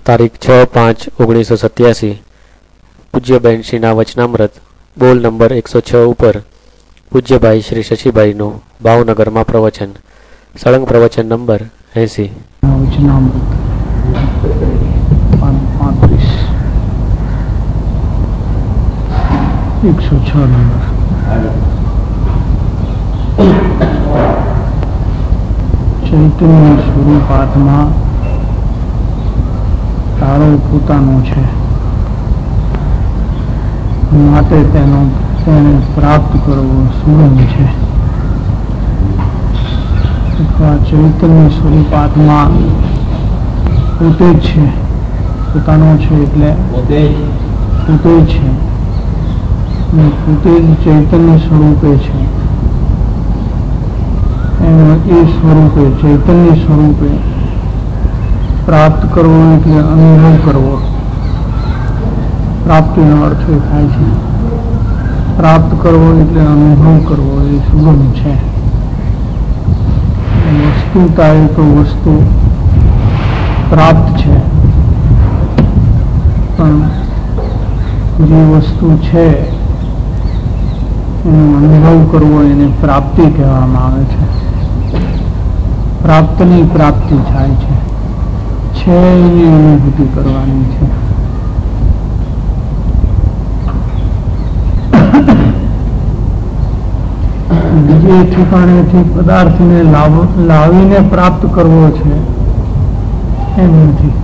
તારીખ 6/5/1987 પૂજ્યબેન શ્રીના વચનામૃત બોલ નંબર 106 ઉપર પૂજ્યભાઈ શ્રી શશીભાઈનું ભાવનગરમાં પ્રવચન સળંગ પ્રવચન નંબર 80 વચનામૃત 106 નંબર ચૈતન્ય સ્વરૂપ આત્મા તારો પોતાનો છે, માટે તેને પ્રાપ્ત કરવો સુગમ છે. અથવા ચૈતન્ય સ્વરૂપ આત્મા પોતે જ છે, પોતાનો છે એટલે પોતે જ છે, પોતે જ ચૈતન્ય સ્વરૂપે છે. એ સ્વરૂપે ચૈતન્ય સ્વરૂપે પ્રાપ્ત કરવો એટલે અનુભવ કરવો. પ્રાપ્તિનો અર્થ એ થાય છે પ્રાપ્ત કરવો એટલે અનુભવ કરવો. એ સુગમ છે. વસ્તુતા એ તો વસ્તુ પ્રાપ્ત છે, પણ જે વસ્તુ છે એનો અનુભવ કરવો એને પ્રાપ્તિ કહેવામાં આવે છે. પ્રાપ્તની પ્રાપ્તિ થાય છે એની અનુભૂતિ કરવાની છે. બીજે ઠેકાણેથી પદાર્થને લાવીને પ્રાપ્ત કરવો છે એમ નથી.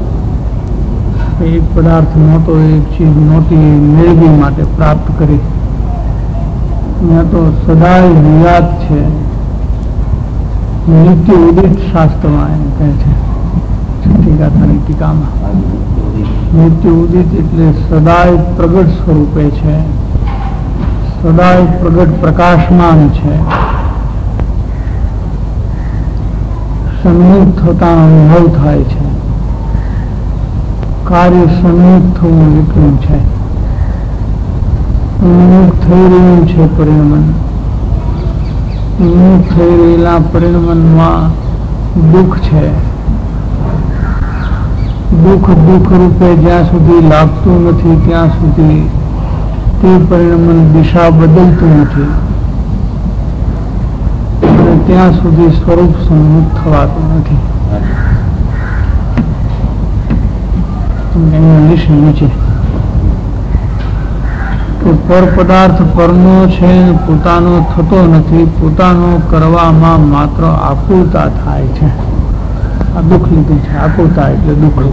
એક પદાર્થ નહોતો, એક ચીજ નહોતી, મેળવી માટે પ્રાપ્ત કરી. ત્યાં તો સદાય વિરાટ છે. નિત્ય ઉદિત શાસ્ત્રમાં એમ કહે છે ટીકાની ટીકામાં. નિત્ય ઉદિત એટલે સદાય પ્રગટ સ્વરૂપે છે, સદાય પ્રગટ પ્રકાશમાન છે. સન્મુખ થતા અનુભવ થાય છે. કાર્ય સન્મુખ થવું એટલું છે. ઉન્મુખ થઈ રહ્યું છે પરિણમન. ઉન્મુખ થઈ રહેલા પરિણમનમાં દુઃખ છે. દુઃખ રૂપે જ્યાં સુધી લાગતું નથી ત્યાં સુધી તે પરિણમન દિશા બદલતું નથી, અને ત્યાં સુધી સ્વરૂપ સન્મુખ થવાતું નથી. નીચે તો પર પદાર્થ પરનો છે, પોતાનો થતો નથી. પોતાનો કરવામાં માત્ર આકુલતા થાય છે. આ દુઃખ લીધું છે. આકુલતા એટલે દુઃખ.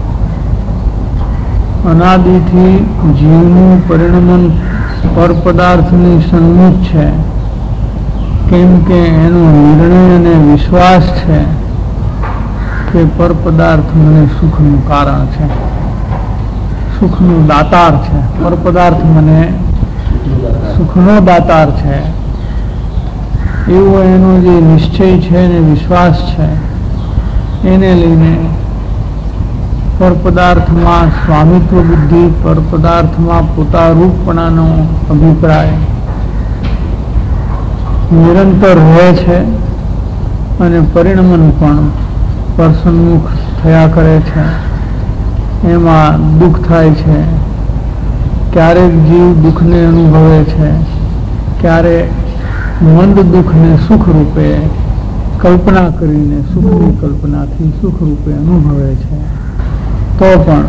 અનાદિથી જીવનું પરિણમન પર પદાર્થની સન્મુખ છે, કેમ કે એનો નિર્ણય અને વિશ્વાસ છે કે પર પદાર્થ મને સુખનું કારણ છે, સુખનું દાતાર છે. પર પદાર્થ મને સુખનો દાતાર છે એવો એનો જે નિશ્ચય છે ને વિશ્વાસ છે, એને લઈને પર પદાર્થમાં સ્વામિત્વ બુદ્ધિ, પર પદાર્થમાં પોતારૂપપણાનો અભિપ્રાય નિરંતર રહે છે, અને પરિણમન પણ પરસન્મુખ થયા કરે છે. એમાં દુઃખ થાય છે. ક્યારેક જીવ દુઃખને અનુભવે છે, ક્યારેક મંદ દુઃખને સુખ રૂપે કલ્પના કરીને સુખની કલ્પનાથી સુખ રૂપે અનુભવે છે. તો પણ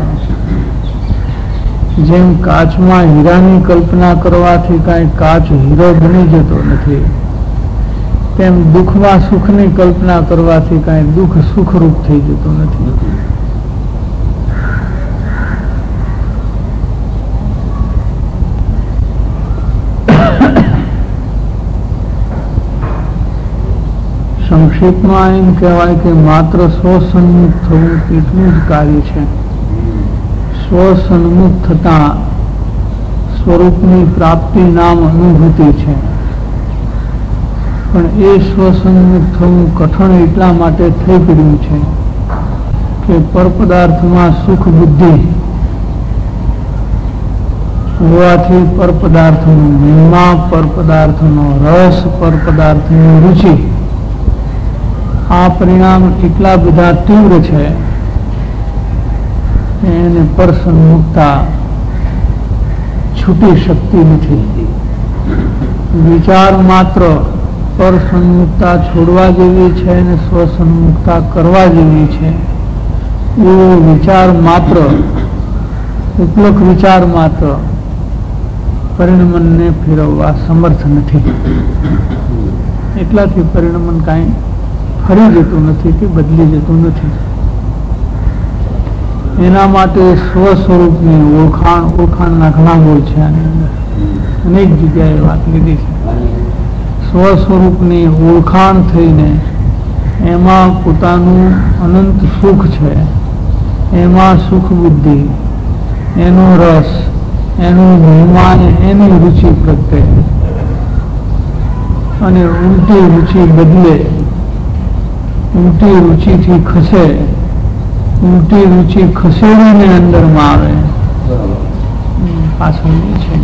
જેમ કાચમાં હીરાની કલ્પના કરવાથી કાંઈ કાચ હીરો બની જતો નથી, તેમ દુઃખમાં સુખની કલ્પના કરવાથી કાંઈ દુઃખ સુખરૂપ થઈ જતું નથી. સંક્ષેપમાં એમ કહેવાય કે માત્ર સ્વસન્મુખ થવું એટલું જ કાર્ય છે. સ્વસન્મુખ થતા સ્વરૂપની પ્રાપ્તિ નામ અનુભૂતિ છે. પણ એ સ્વસન્મુખ થવું કઠણ એટલા માટે થઈ પડ્યું છે કે પર પદાર્થમાં સુખ બુદ્ધિ હોવાથી પર પદાર્થનો મહિમા, પર પદાર્થનો રસ, પર પદાર્થની રુચિ, આ પરિણામ એટલા બધા તીવ્ર છે એને પર સન્મુખતા છૂટી શકતી નથી. વિચાર માત્ર પર સન્મુખતા છોડવા જેવી છે અને સ્વસન્મુખતા કરવા જેવી છે. એવો વિચાર માત્ર, ઉપલક વિચાર માત્ર પરિણમનને ફેરવવા સમર્થ નથી. એટલાથી પરિણમન કાંઈ ફરી જતું નથી કે બદલી જતું નથી. એના માટે સ્વ સ્વરૂપની ઓળખાણના ઘણા બોલ છે. આની અંદર અનેક જગ્યાએ વાત લીધી છે. સ્વ સ્વરૂપની ઓળખાણ થઈને એમાં પોતાનું અનંત સુખ છે, એમાં સુખ બુદ્ધિ, એનો રસ, એનું મહેમાન, એની રુચિ પ્રત્યે અને ઉલટી રુચિ બદલે, ઉલટી રુચિથી ખસે, ઉલટી રુચિ ખસેડીને અંદરમાં આવે. પાછળ છે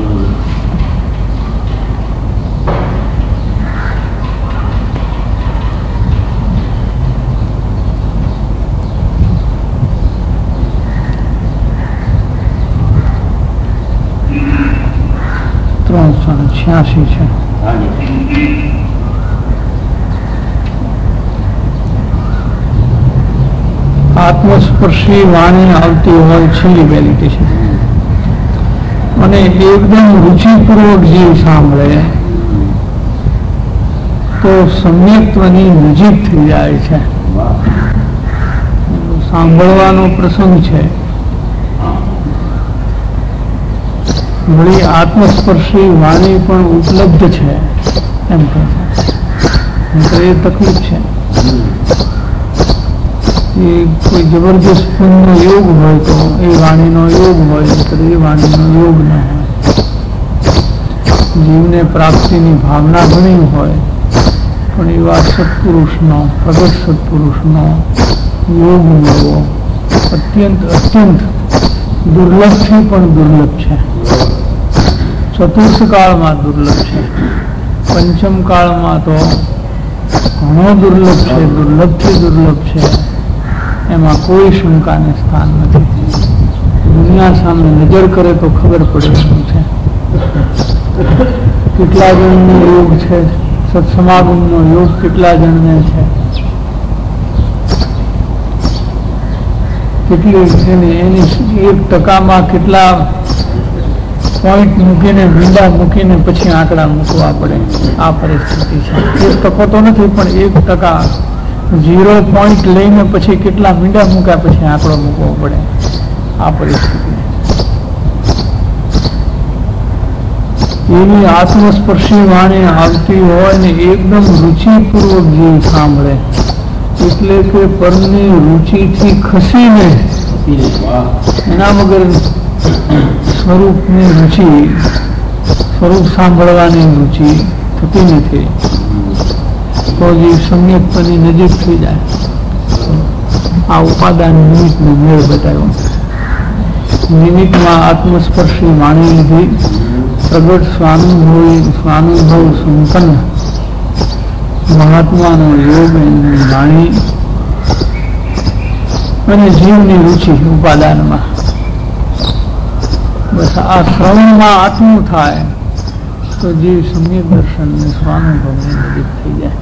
$386 છે. આત્મસ્પર્શી વાણી આવતી હોય છેલ્લી વેલિટી છે. અને એકદમ રુચિપૂર્વક જીવ સાંભળે તો સમ્યક્ત્વની નજીક થઈ જાય છે. સાંભળવાનો પ્રસંગ છે. વળી આત્મસ્પર્શી વાણી પણ ઉપલબ્ધ છે એમ કહે છે. એ તકલીફ છે. એ કોઈ જબરજસ્ત પુણ્યનો યોગ હોય તો એ વાણીનો યોગ હોય, તો એ વાણીનો યોગ ન હોય. જીવને પ્રાપ્તિની ભાવના ઘણી હોય પણ એવા સત્પુરુષનો, પ્રગટ સત્પુરુષનો યોગ મળવો અત્યંત અત્યંત દુર્લભથી પણ દુર્લભ છે. ચતુર્થ કાળમાં દુર્લભ છે, પંચમ કાળમાં તો ઘણો દુર્લભ છે, દુર્લભથી દુર્લભ છે. એમાં કોઈ શંકાને સ્થાન નથી. દુનિયા સામે નજર કરે તો ખબર પડે શું છે. કેટલા જણનો યોગ છે, સત્સમાગમનો યોગ કેટલા જણને છે, કેટલી એની 1% કેટલા પોઈન્ટ મૂકીને, મીંડા મૂકીને પછી આંકડા મૂકવા પડે. આ પરિસ્થિતિ છે. 1% તો નથી પણ 1%, 0 પોઈન્ટ લઈને પછી કેટલા મીંડા મૂક્યા પછી આંકડો મૂકવો પડે. આ પરિસ્થિતિ. એવી આત્મસ્પર્શી વાણી આવતી હોય ને એકદમ રુચિપૂર્વક જીવ સાંભળે, એટલે કે પરની રુચિથી ખસીને એના વગર સ્વરૂપની રુચિ, સ્વરૂપ સાંભળવાની રુચિ થતી નથી. તો જીવ સમ્યક્તની નજીક થઈ જાય. આ ઉપાદાન નિમિત્તનો મેળ બતાવ્યો. નિમિત્તમાં આત્મસ્પર્શી વાણી લીધી, પ્રગટ સ્વાનુભવ સંપન્ન મહાત્માનો યોગ એની વાણી અને જીવની રુચિ ઉપાદાનમાં. બસ આ શ્રવણમાં આટલું થાય તો જીવ સમ્યક દર્શન ને સ્વાનુભવની નજીક થઈ જાય.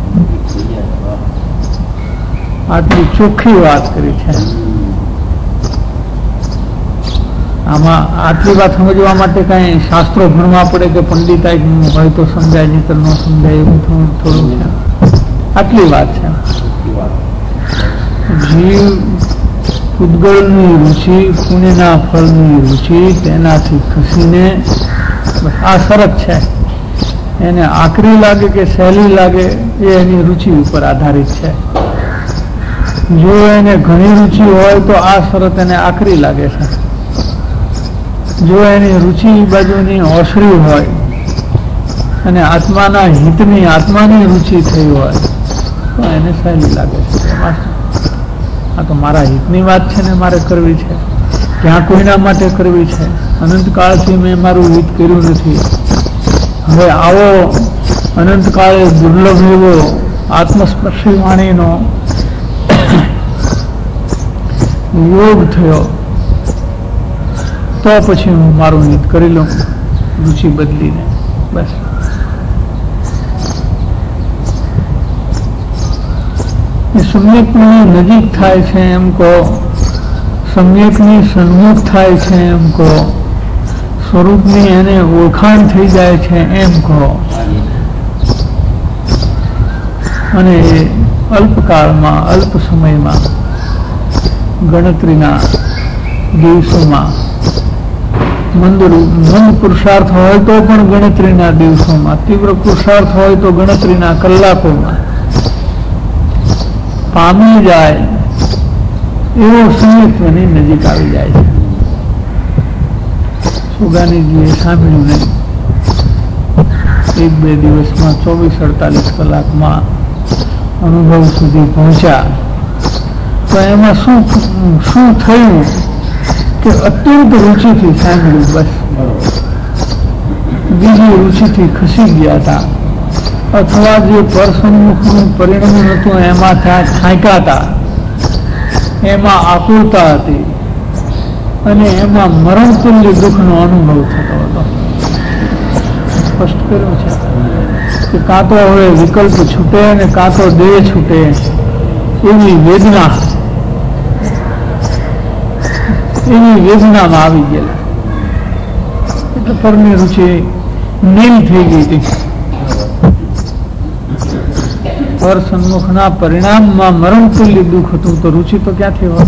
આટલી ચોખ્ખી વાત કરી છે. આમાં આટલી વાત સમજવા માટે કઈ શાસ્ત્રો ભણવા પડે કે પંડિતાઈ હોય તો સમજાય, નહીં તો ન સમજાય, એવું થોડું છે. આટલી વાત છે. જીવ ઉદ્ગળની રુચિ, પુણ્યના ફળની રુચિ, તેનાથી ખસીને આ શરત છે. એને આકરી લાગે કે સહેલી લાગે એ એની રુચિ ઉપર આધારિત છે. જો એને ઘણી રુચિ હોય તો આ શરત એને આકરી લાગે છે. જો એની રુચિ બાજુની ઓસરી હોય અને આત્માના હિતની, આત્માની રુચિ થઈ હોય તો એને સહેલી લાગે છે. આ તો મારા હિતની વાત છે ને મારે કરવી છે, ક્યાં કોઈના માટે કરવી છે. અનંતકાળથી મેં મારું હિત કર્યું નથી. હવે આવો અનંતકાળે દુર્લભ એવો આત્મસ્પર્શી વાણીનો યોગ થયો તો પછી હું મારું હિત કરી લઉં, રુચિ બદલીને. બસ સમ્યકની નજીક થાય છે એમ કહો, સમ્યકની સન્મુખ થાય છે એમ કહો, સ્વરૂપની એને ઓળખાણ થઈ જાય છે એમ કહો, અને અલ્પકાળમાં અલ્પ સમયમાં ગણતરીના દિવસોમાં મંદ પુરુષાર્થ હોય તો પણ ગણતરીના દિવસોમાં, તીવ્ર પુરુષાર્થ હોય તો ગણતરીના કલાકોમાં પામી જાય એવો સમ્યકની નજીક આવી જાય છે. સુગાનીજીએ સાંભળ્યું નહીં, 1-2 દિવસમાં 24-48 કલાકમાં અનુભવ સુધી પહોંચ્યા. તો એમાં શું થયું કે અત્યંત રુચિથી સાંભળ્યું, બસ બીજી રુચિથી ખસી ગયા હતા, અથવા જે પરસન્મુખનું પરિણામ હતું એમાં થાક્યા હતા, એમાં આકુરતા હતી, અને એમાં મરણતુલ્ય દુઃખનો અનુભવ થતો હતો. સ્પષ્ટ કર્યું છે કે કાં તો હવે વિકલ્પ છૂટે અને કાં તો દેહ છૂટે એવી વેદનામાં આવી ગયેલા. એટલે પરની રુચિ નીલ થઈ ગઈ હતી. પર સન્મુખના પરિણામમાં મરણતુલ્ય દુઃખ હતું તો રુચિ તો ક્યાંથી હોય?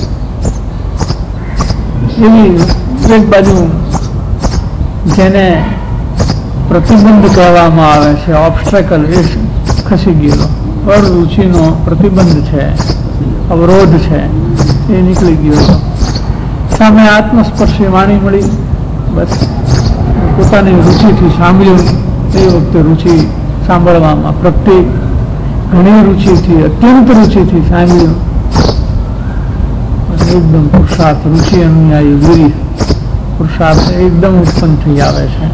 એવી એક બાજુ જેને પ્રતિબંધ કહેવામાં આવે છે, ઓબ્સ્ટેકલ, એ ખસી ગયેલો. અરુચિનો પ્રતિબંધ છે, અવરોધ છે, એ નીકળી ગયો. સામે આત્મસ્પર્શી વાણી મળી, બસ પોતાની રુચિથી સાંભળ્યું. એ વખતે રુચિ સાંભળવામાં પ્રગટી, ઘણી રુચિથી, અત્યંત રુચિથી સાંભળ્યું. એકદમ પુરુષાર્થ, રુચિ અનુયાયી વીરી પુરુષાર્થ એકદમ ઉત્પન્ન થઈ આવે છે.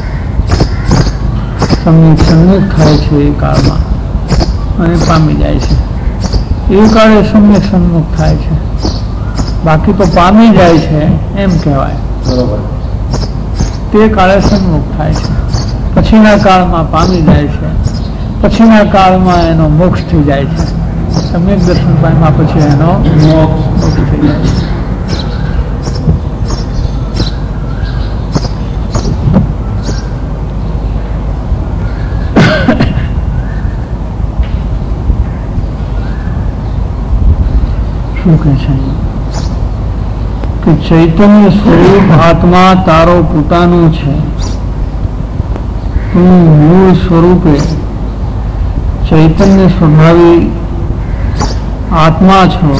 સમ્યક સન્મુખ થાય છે એ કાળમાં અને પામી જાય છે. એ કાળે સમ્યક સન્મુખ થાય છે, બાકી તો પામી જાય છે એમ કહેવાય. તે કાળે સન્મુખ થાય છે, પછીના કાળમાં પામી જાય છે, પછીના કાળમાં એનો મોક્ષ થઈ જાય છે. સમ્યક દર્શન પામ્યા પછી એનો મોક્ષ થઈ જાય છે. શું કહે છે કે ચૈતન્ય સ્વરૂપ આત્મા તારો પોતાનો છે, તું મૂળ સ્વરૂપે ચૈતન્ય સ્વભાવી આત્મા છો,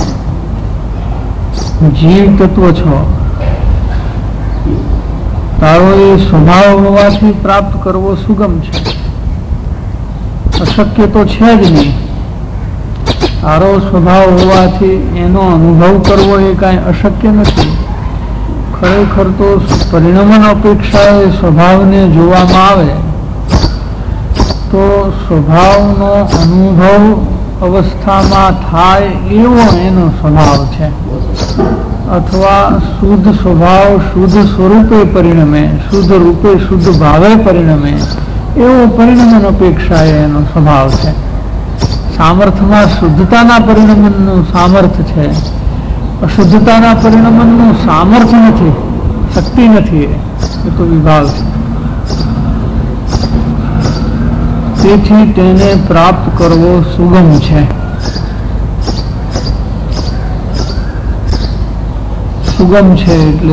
જીવ તત્વ છો. તારો એ સ્વભાવ હોવાથી પ્રાપ્ત કરવો સુગમ છે, અશક્ય તો છે જ નહીં. તારો સ્વભાવ હોવાથી એનો અનુભવ કરવો એ કાંઈ અશક્ય નથી. ખરેખર તો પરિણમન અપેક્ષાએ સ્વભાવને જોવામાં આવે તો સ્વભાવનો અનુભવ અવસ્થામાં થાય એવો એનો સ્વભાવ છે, અથવા શુદ્ધ સ્વભાવ શુદ્ધ સ્વરૂપે પરિણમે, શુદ્ધ રૂપે શુદ્ધ ભાવે પરિણમે એવો પરિણમન અપેક્ષાએ એનો સ્વભાવ છે. સામર્થ્યમાં શુદ્ધતાના પરિણમનનું સામર્થ્ય છે, અશુદ્ધતાના પરિણમનનું સામર્થ્ય નથી, શક્તિ નથી. એ તો વિભાગ છે. તેથી તેને પ્રાપ્ત કરવો સુગમ છે. સુગમ છે એટલે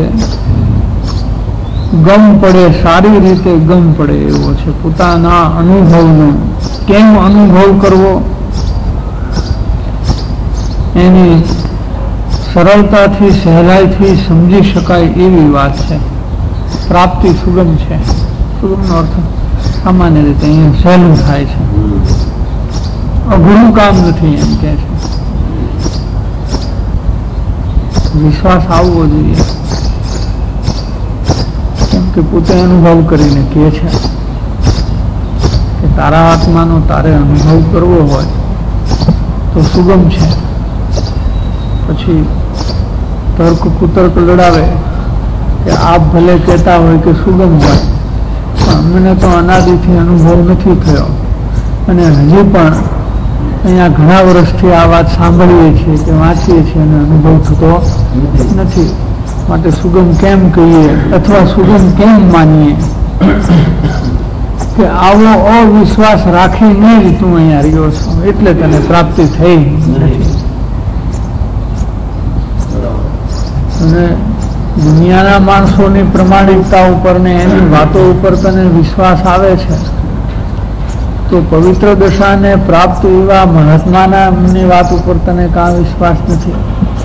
ગમ પડે, સારી રીતે ગમ પડે એવો છે. પોતાના અનુભવનો કેમ અનુભવ કરવો એની સરળતાથી સહેલાઈથી સમજી શકાય એવી વાત છે. પ્રાપ્તિ સુગમ છે. સુગમનો અર્થ સામાન્ય રીતે અહીંયા સહેલું થાય છે, અઘરું કામ નથી એમ કે છે. વિશ્વાસ આવવો જોઈએ, કેમ કે પોતે અનુભવ કરીને કહે છે કે તારા આત્માનો તારે અનુભવ કરવો હોય તો સુગમ છે. પછી તર્ક કુતર્ક લડાવે કે આપ ભલે કહેતા હોય કે સુગમ હોય, પણ અમને તો અનાદિથી અનુભવ નથી થયો અને હજી પણ અહીંયા ઘણા વર્ષથી આ વાત સાંભળીએ છીએ કે વાંચીએ છીએ અને અનુભવ થતો નથી. માટે સુગમ કેમ કહીએ અથવા સુગમ કેમ માનીએ કે આવો અવિશ્વાસ રાખીને જ તું અહીંયા રહ્યો છો એટલે તને પ્રાપ્તિ થઈ નથી. અને દુનિયાના માણસોની પ્રમાણિકતા ઉપર ને એની વાતો ઉપર તને વિશ્વાસ આવે છે તો પવિત્ર દશાને પ્રાપ્ત એવા મહાત્માના ની વાત ઉપર તને કાં વિશ્વાસ નથી?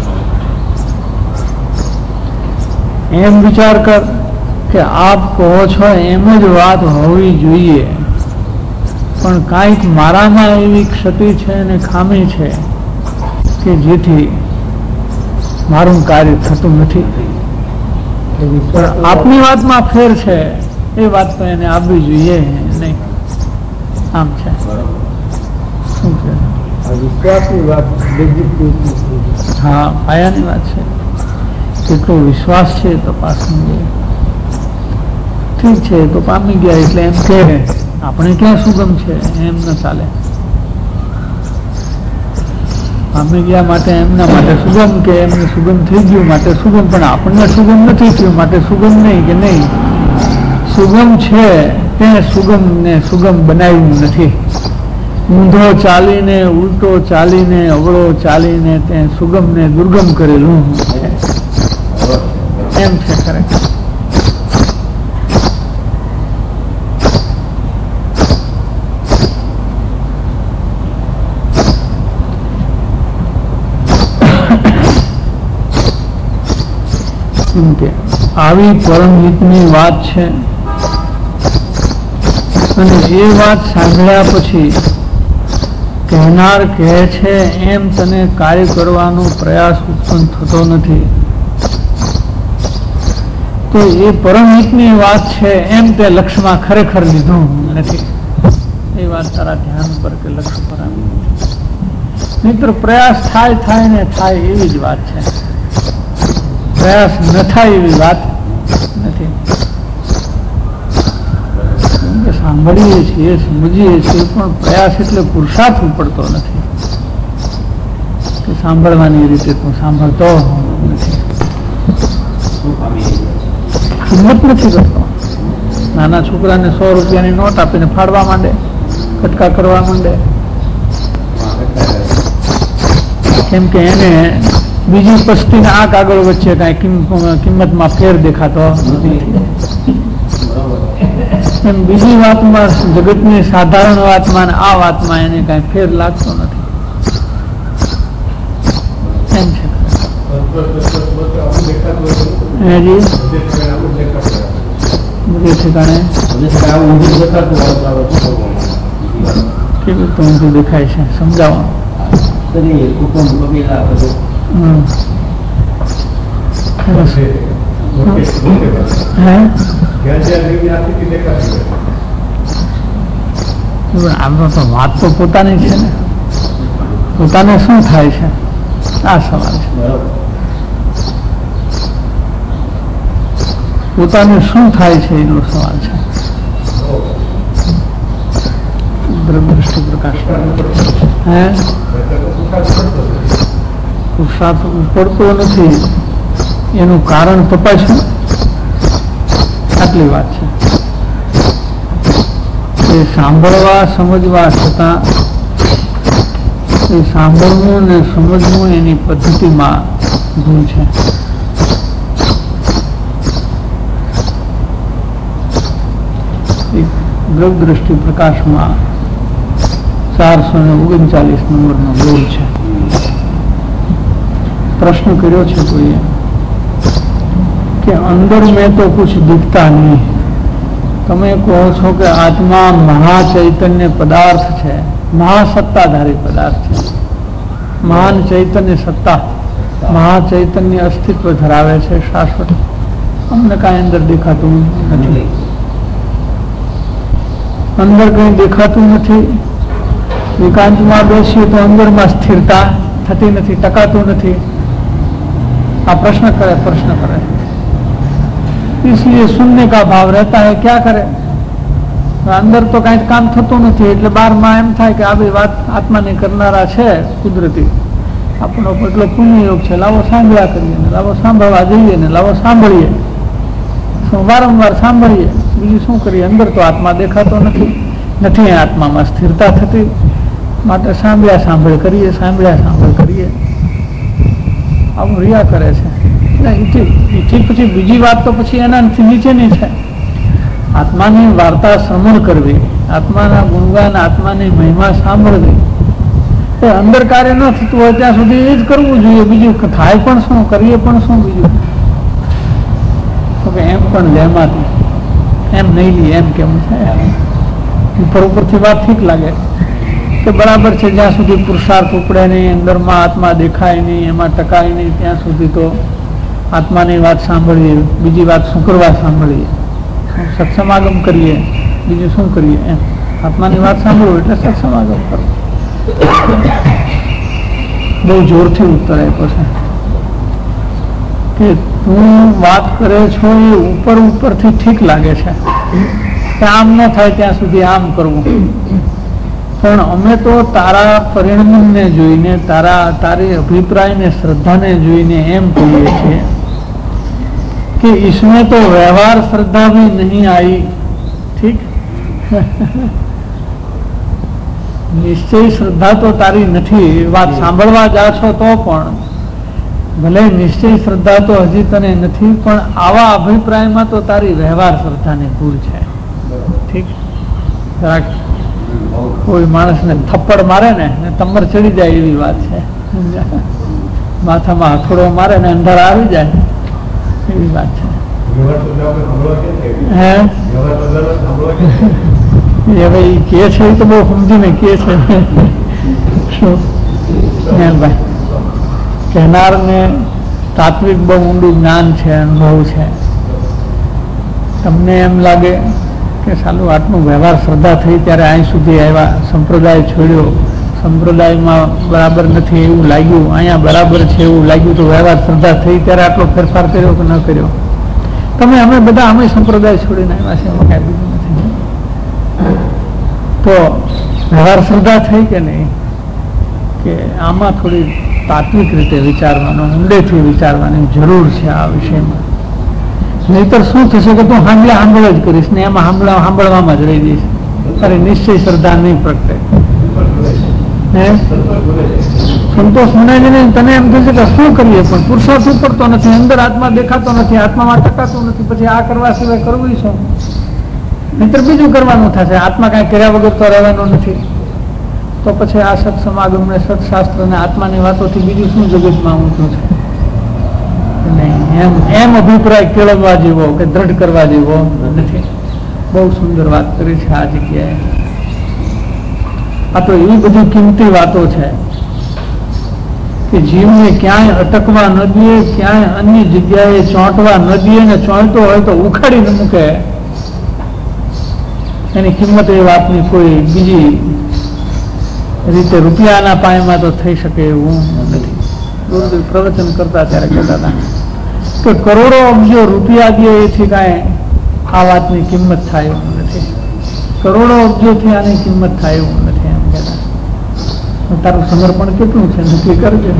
એમ વિચાર કર કે આપ કહો છો એમ જ વાત હોવી જોઈએ, પણ કાંઈક મારામાં એવી ક્ષતિ છે અને ખામી છે કે જેથી મારું કાર્ય થતું નથી. પણ આપની વાતમાં ફેર છે એ વાત તો એને આપવી જોઈએ નહીં. આમ છે શું છે? વિશ્વાસની વાત, હા પાયાની વાત છે. કેટલો વિશ્વાસ છે તપાસની. ઠીક છે તો પામી ગયા એટલે એમ કે આપણે ક્યાં સુગમ છે એમ ન ચાલે. પામી ગયા માટે એમના માટે સુગમ કે એમને સુગમ થઈ ગયું માટે સુગમ, પણ આપણને સુગમ નથી થયું માટે સુગમ નહીં કે નહીં. સુગમ છે તે સુગમ ને સુગમ બનાવ્યું નથી. ઊંધો ચાલીને ઉલટો ચાલીને અવળો ચાલીને તે સુગમ ને દુર્ગમ કરેલું છે. એમ છે ખરેખર. આવી પરમહિતની વાત છે અને એ વાત સાંભળ્યા પછી કહેનાર કહે છે એમ તને કાર્ય કરવાનો પ્રયાસ ઉત્પન્ન થતો નથી, તો એ પરમહિતની વાત છે એમ તે લક્ષ્યમાં ખરેખર લીધું નથી. એ વાત તારા ધ્યાન પર કે લક્ષ્ય પર આવી. મિત્ર, પ્રયાસ થાય ને થાય એવી જ વાત છે, પ્રયાસ ન થાય એવી વાત નથી. સાંભળીએ છીએ સમજીએ છીએ પણ પ્રયાસ એટલે પુરુષાર્થ ઉપડતો નથી કે સાંભળવાની રીતે તું સાંભળતો નથી, કિંમત નથી કરતો. નાના છોકરાને 100 રૂપિયાની નોટ આપીને ફાડવા માંડે, કટકા કરવા માંડે, કેમ કે એને બીજી પસ્તીને આ કાગળ વચ્ચે કાંઈ કિંમતમાં ફેર દેખાતો નથી. એમ બીજી વાતમાં, જગતની સાધારણ વાતમાં ને આ વાતમાં એને કાંઈ ફેર લાગતો નથી. એમ છે બધે ઠેકાણે કેવું તો દેખાય છે, સમજાવો. આમ તો વાત તો પોતાની છે ને, પોતાને શું થાય છે આ સવાલ છે. પોતાને શું થાય છે એનો સવાલ છે. દ્રષ્ટિ પ્રકાશ પુરુષાર્થ ઉપડતો નથી એનું કારણ તપાસ્યું, આટલી વાત છે. એ સાંભળવા સમજવા છતાં એ સાંભળવું ને સમજવું એની પદ્ધતિમાં ભૂલ છે. દ્રવ દ્રષ્ટિ પ્રકાશમાં 439 નંબરનો બોલ છે. પ્રશ્ન કર્યો છે કોઈએ કે અંદર મેં તો કુછ દિખતા નહીં. તમે કહો છો કે આત્મા મહાચૈતન્ય પદાર્થ છે, મહાસત્તાધારી પદાર્થ છે, મહાન ચૈતન્ય સત્તા, મહાચૈતન્ય અસ્તિત્વ ધરાવે છે, શાશ્વત. અમને કાંઈ અંદર દેખાતું નથી. અંદર કંઈ દેખાતું નથી. એકાંતમાં બેસીએ તો અંદરમાં સ્થિરતા થતી નથી, ટકાતું નથી. આ પ્રશ્ન કરે इसलिए सुनने का भाव रहता है. क्या करे, અંદર તો કઈ કામ થતું નથી એટલે બહારમાં એમ થાય કે આ બી વાત આત્માને કરનારા છે કુદરતી, આપણો એટલો પુણ્યયોગ છે, લાવો સાંભળ્યા કરીએ ને લાવો સાંભળવા જઈએ ને લાવો સાંભળીએ, વારંવાર સાંભળીએ, બીજું શું કરીએ. અંદર તો આત્મા દેખાતો નથી આત્મામાં સ્થિરતા થતી, માટે સાંભળ્યા સાંભળ કરીએ, સાંભળ્યા સાંભળ કરીએ, આવું રહ્યા કરે છે. એથી પછી બીજી વાત તો પછી એનાથી નીચેની છે. આત્માની વાર્તા શ્રવણ કરવી, આત્માના ગુણગાન, આત્માની મહિમા સાંભળવી, એ અંદર કાર્ય ન થતું હોય ત્યાં સુધી એ જ કરવું જોઈએ. બીજું થાય પણ શું, કરીએ પણ શું બીજું. તો કે એમ પણ લેમાંથી એમ નહીં લે, એમ કેમ છે. ઉપર ઉપરથી વાત ઠીક લાગે કે બરાબર છે, જ્યાં સુધી પુરુષાર્થ ઉપડે નહીં, અંદરમાં આત્મા દેખાય નહીં, એમાં ટકાય નહીં, ત્યાં સુધી તો આત્માની વાત સાંભળીએ, બીજી વાત શું કરવા સાંભળીએ, સત્સમાગમ કરીએ, બીજું શું કરીએ. એમ આત્માની વાત સાંભળવું એટલે સત્સમાગમ કરવું. બહુ જોરથી ઉત્તર આપ્યો છે કે તું વાત કરે છો એ ઉપર ઉપરથી ઠીક લાગે છે કે આમ ન થાય ત્યાં સુધી આમ કરવું, પણ અમે તો તારા પરિણમને જોઈને, તારી અભિપ્રાયને, શ્રદ્ધાને જોઈને એમ કહીએ છીએ कि इसमें तो व्यवहार श्रद्धा भी नहीं आई. ठीक, निश्चय श्रद्धा तो तारी નથી. વાત સાંભળવા જા છો તો પણ ભલે નિશ્ચય શ્રદ્ધા તો હજી તને નથી, પણ આવા અભિપ્રાયમાં તો તારી વ્યવહાર શ્રદ્ધાની ભૂલ છે. ઠીક, જરાક કોઈ માણસને થપ્પડ મારે ને તમર ચડી જાય એવી વાત છે. માથામાં હથોડો મારે ને અંધારા આવી જાય એવી વાત છે. હવે કે છે એ તો બહુ સમજીને કે છે. શું ભાઈ, કહેનાર ને તાત્વિક બહુ ઊંડું જ્ઞાન છે, અનુભવ છે. તમને એમ લાગે કે સાલું આટલું વ્યવહાર શ્રદ્ધા થઈ ત્યારે અહીં સુધી આવ્યા, સંપ્રદાય છોડ્યો, સંપ્રદાયમાં બરાબર નથી એવું લાગ્યું, અહીંયા બરાબર છે એવું લાગ્યું, તો વ્યવહાર શ્રદ્ધા થઈ ત્યારે આટલો ફેરફાર કર્યો કે ન કર્યો. તમે અમે બધા અમે સંપ્રદાય છોડીને આવ્યા છે, એમાં કાંઈ બીજું નથી. તો વ્યવહાર શ્રદ્ધા થઈ કે નહીં, કે આમાં થોડી તાત્વિક રીતે વિચારવાનો, ઊંડેથી વિચારવાની જરૂર છે આ વિષયમાં. નહીતર શું થશે કે તું સાંભળ જ કરીશ ને એમાં સાંભળવામાં જ રહી જઈશ, તારી નિશ્ચય શ્રદ્ધા નહીં પ્રગટે. સંતોષ મનાય નહીં, તને એમ થશે કે શું કરીએ પણ પુરુષાર્થ ઉપડતો નથી, અંદર આત્મા દેખાતો નથી, આત્મામાં ટકાતું નથી, પછી આ કરવા સિવાય કરવું શું, નહીતર બીજું કરવાનું થશે. આત્મા કાંઈ કર્યા વગર તો રહેવાનું નથી. તો પછી આ સત્સમાગમ ને સત્શાસ્ત્ર ને આત્માની વાતોથી બીજું શું જગતમાં ઊંચું છે નહીં. એમ અભિપ્રાય કેળવવા જેવો કે દ્રઢ કરવા જેવો નથી. બહુ સુંદર વાત કરી છે આ જગ્યાએ. આ તો એવી બધી કિંમતી વાતો છે કે જીવને ક્યાંય અટકવા ન દે, ક્યાંય અન્ય જગ્યાએ ચોંટવા ન દે, ને ચોંટતો હોય તો ઉખાડીને મૂકે. એની કિંમત એ વાતની કોઈ બીજી રીતે રૂપિયાના પાયામાં તો થઈ શકે એવું નથી. ગુરુદેવ પ્રવચન કરતા ત્યારે કહેતા હતા કે કરોડો અબજો રૂપિયા દે એથી કાંઈ આ વાતની કિંમત થાય એવું નથી, કરોડો અબજોથી આની કિંમત થાય એવું નથી. એમ કહેતા તારું સમર્પણ કેટલું છે નક્કી કરજે.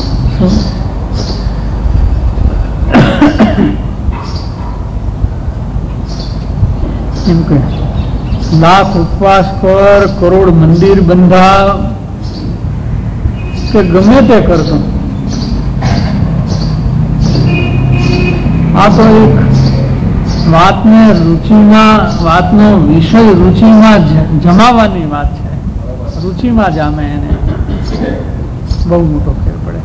એમ કે લાખ ઉપવાસ પર, કરોડ મંદિર બંધા, કે ગમે તે કરતો, આ તો એક વાતને રુચિમાં, વાતનો વિષય રુચિમાં જમાવવાની વાત છે. રુચિમાં જામે એને બહુ મોટો ફેર પડે.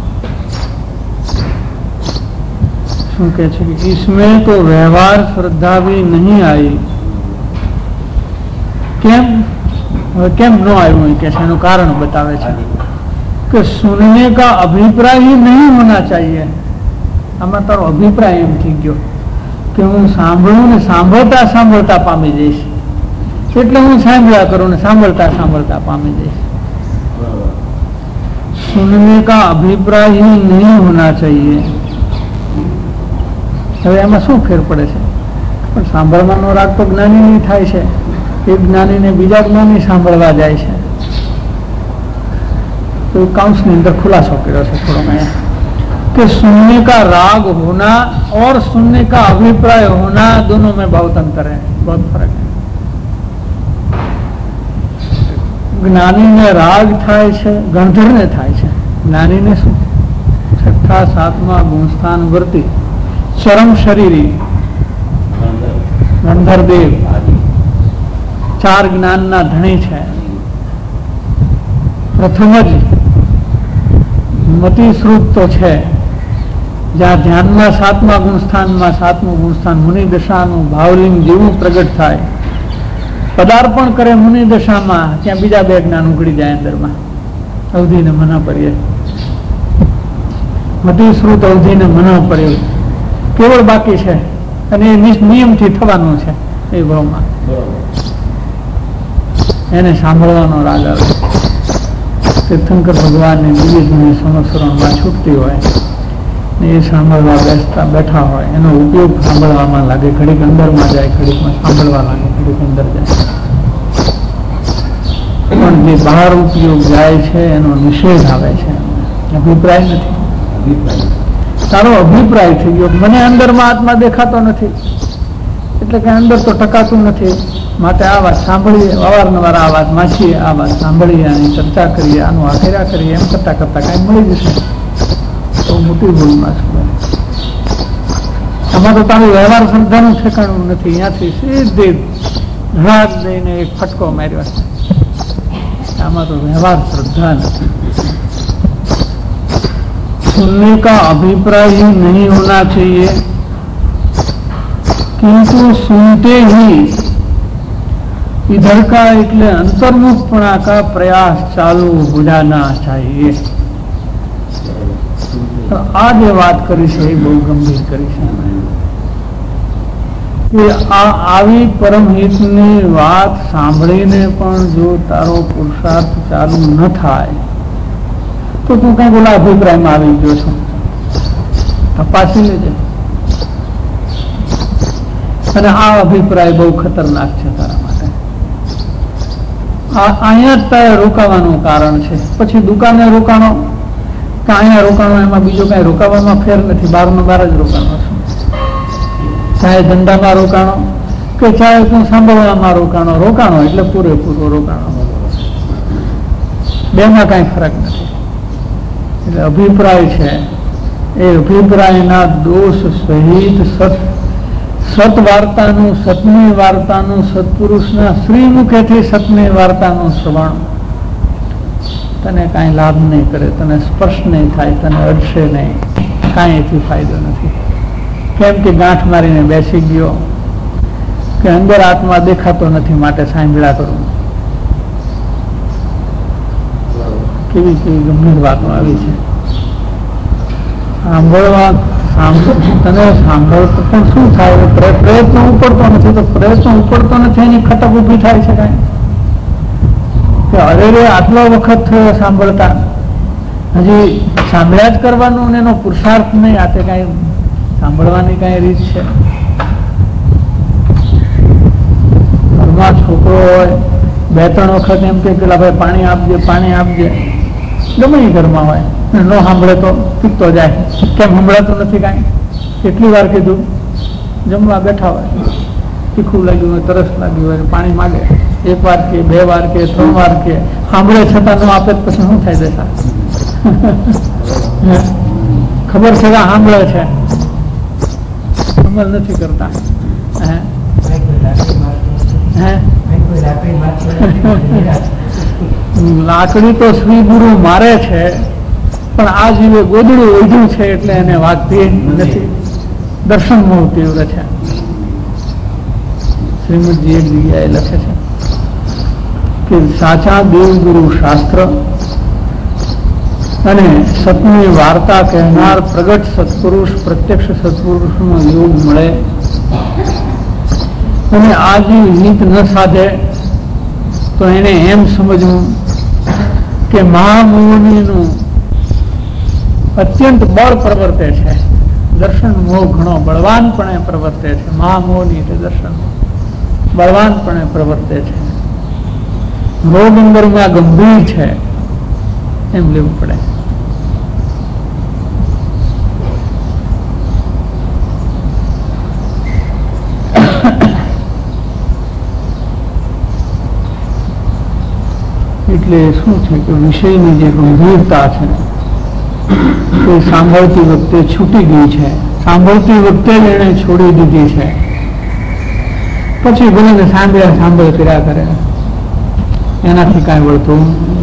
શું કે છે કે इसमें तो व्यवहार श्रद्धा भी नहीं आई. કેમ કેમ ન આવ્યું કે છે એનું કારણ બતાવે છે કે સુનને કા અભિપ્રાય ही नहीं होना चाहिए. આમાં તારો અભિપ્રાય એમ થઈ ગયો કે હું સાંભળું ને સાંભળતા સાંભળતા પામી જઈશ, એટલે હું સાંભળ્યા કરું ને સાંભળતા સાંભળતા પામી જઈશ. सुनने का अभिप्राय ही नहीं होना चाहिए. હવે એમાં શું ફેર પડે છે? પણ સાંભળવાનો રાગ તો જ્ઞાનીની થાય છે. એક જ્ઞાનીને બીજા જ્ઞાની સાંભળવા જાય છે. तो काउंस ने अंदर खुलासा કર્યો છે થોડો અહીંયા कि सुनने का राग होना और सुनने का अभिप्राय होना दोनों में बहुत अंतर है, बहुत फर्क है. જ્ઞાની ને રાગ થાય છે, ગણધર ને થાય છે. જ્ઞાની ને શું? છઠ્ઠા સાતમા ગુણસ્થાન વર્તી ચરમ શરીરી ગંધર્વદેવ ચાર જ્ઞાનના ધણી છે. પ્રથમ જ મતિશ્રુત તો છે, જ્યાં ધ્યાનમાં સાતમા ગુણસ્થાનમાં સાતમું ગુણસ્થાન મુનિ દશાનું ભાવલિંગ જેવું પ્રગટ થાય, પદાર્પણ કરે મુનિ દશામાં, ત્યાં બીજા બે જ્ઞાન ઉઘડી જાય અંદરમાં. અવધિને મના પડીએ, મતિશ્રુત અવધિને મના પડે કેવળ બાકી છે, અને એ નિયમથી થવાનું છે એ ભાવમાં. એને સાંભળવાનો રાગ આવે. તીર્થંકર ભગવાનની દિવ્ય જૂની સંવત્સરોમાં છૂટતી હોય ને એ સાંભળવા બેઠા હોય, એનો ઉપયોગ સાંભળવામાં લાગે. ઘડીક અંદરમાં જાય, ઘડીકમાં સાંભળવા લાગે, ઘડીક અંદર જાય. પણ જે બહાર ઉપયોગ જાય છે એનો નિષેધ આવે છે. અભિપ્રાય નથી, તારો અભિપ્રાય થઈ ગયો. મને અંદરમાં આત્મા દેખાતો નથી એટલે કે અંદર તો ટકાતું નથી, માટે આ વાત સાંભળીએ, અવારનવાર આ વાત વાંચીએ, આ વાત સાંભળીએ, આની ચર્ચા કરીએ, આનું આખેરા કરીએ, એમ કરતા કરતા કઈ મળી જશે તો મોટી ભૂલમાં છું. આમાં તો તારું વ્યવહાર શ્રદ્ધાનું ઠેકાણું નથી. અહીંયાથી સીધી રાગ દઈને એક ફટકો માર્યો છે. આમાં તો વ્યવહાર શ્રદ્ધા નથી. सुनने का अभिप्राय ही नहीं होना चाहिए, किंतु सुनते ही इधर का એટલે अंतर्मुखपणा का प्रयास चालू हो जाना चाहिए. तो आज ये बात કરી છે એ બહુ ગંભીર કરી છે કે આ આવી પરમહિતની વાત સાંભળીને પણ જો તારો પુરુષાર્થ ચાલુ ન થાય તો તું કઈ બોલા અભિપ્રાયમાં આવી ગયો છો, તપાસી લેજે. અને આ અભિપ્રાય બહુ ખતરનાક છે તારા માટે. અહીંયા જ તારે રોકાવાનું કારણ છે. પછી દુકાને રોકાણો કે અહીંયા રોકાણો, એમાં બીજો કઈ રોકાવામાં ફેર નથી. બારનો બાર જ રોકાણો છે. ચાહે ધંધામાં રોકાણો કે ચાહે તું સાંભળવામાં રોકાણો એટલે પૂરેપૂરો રોકાણો. બેમાં કઈ ફરક નથી. એટલે અભિપ્રાય છે એ અભિપ્રાયના દોષ સહિત સત વાર્તાનું, સતની વાર્તાનું, સત્પુરુષના શ્રી મુખેથી સતની વાર્તાનું શ્રવણ તને કાંઈ લાભ નહીં કરે, તને સ્પર્શ નહીં થાય, તને અડશે નહીં, કાંઈ એથી ફાયદો નથી. કેમ કે ગાંઠ મારીને બેસી ગયો કે અંદર આત્મા દેખાતો નથી માટે સાંભળ્યા કરું. કેવી કેવી ગંભીર વાતો આવી છે. સાંભળવા તને સાંભળતો પણ શું થાય? પ્રયત્ન ઉપડતો નથી. તો પ્રયત્ન ઉપડતો નથી એની ખટક ઉભી થાય છે કાંઈ કે અરે રે આટલો વખત થયો સાંભળતા, હજી સાંભળ્યા જ કરવાનું ને એનો પુરુષાર્થ નહીં. આ તે કાંઈ સાંભળવાની કાંઈ રીત છે? ઘરમાં છોકરો હોય, બે ત્રણ વખત એમ કે પેલા ભાઈ પાણી આપજે, પાણી આપજે, ગમે એ ઘરમાં હોય, ન સાંભળે તો પીતો જાય. કેમ સંભળાતું નથી કાંઈ? કેટલી વાર કીધું? જમવા બેઠા હોય, તીખું લાગ્યું હોય, તરસ લાગ્યું હોય, પાણી માગે, એક વાર કે બે વાર કે ત્રણ વાર કે સાંભળે છતાં ન આપે પછી શું થાય દેતા? ખબર છે કે સાંભળે છે, અમલ નથી કરતા. લાકડી તો શ્રી ગુરુ મારે છે, પણ આ જીવે ગોદડું ઓઢ્યું છે એટલે એને વાગતી નથી. દર્શન બહુ તીવ્ર છે. શ્રીમદજી એક જગ્યાએ લખે છે કે સાચા દેવગુરુ શાસ્ત્ર અને સતની વાર્તા કહેનાર પ્રગટ સત્પુરુષ, પ્રત્યક્ષ સત્પુરુષનો યોગ મળે અને આ જીવ હિત ન સાધે તો એને એમ સમજવું કે મહામુનિનું અત્યંત બળ પ્રવર્તે છે દર્શન મોહ ઘણો બળવાનપણે પ્રવર્તે છે. મહામોહની એટલે દર્શન બળવાનપણે પ્રવર્તે છે. રોગ અંદરમાં ગંભીર છે એમ લેવું પડે. એટલે શું છે કે વિષયની જે ગંભીરતા છે તે સાંભળતી વખતે છૂટી ગઈ છે. સાંભળતી વખતે જ એને છોડી દીધી છે. પછી ભલે સાંભળે કર્યા કરે, એનાથી કાંઈ વળતું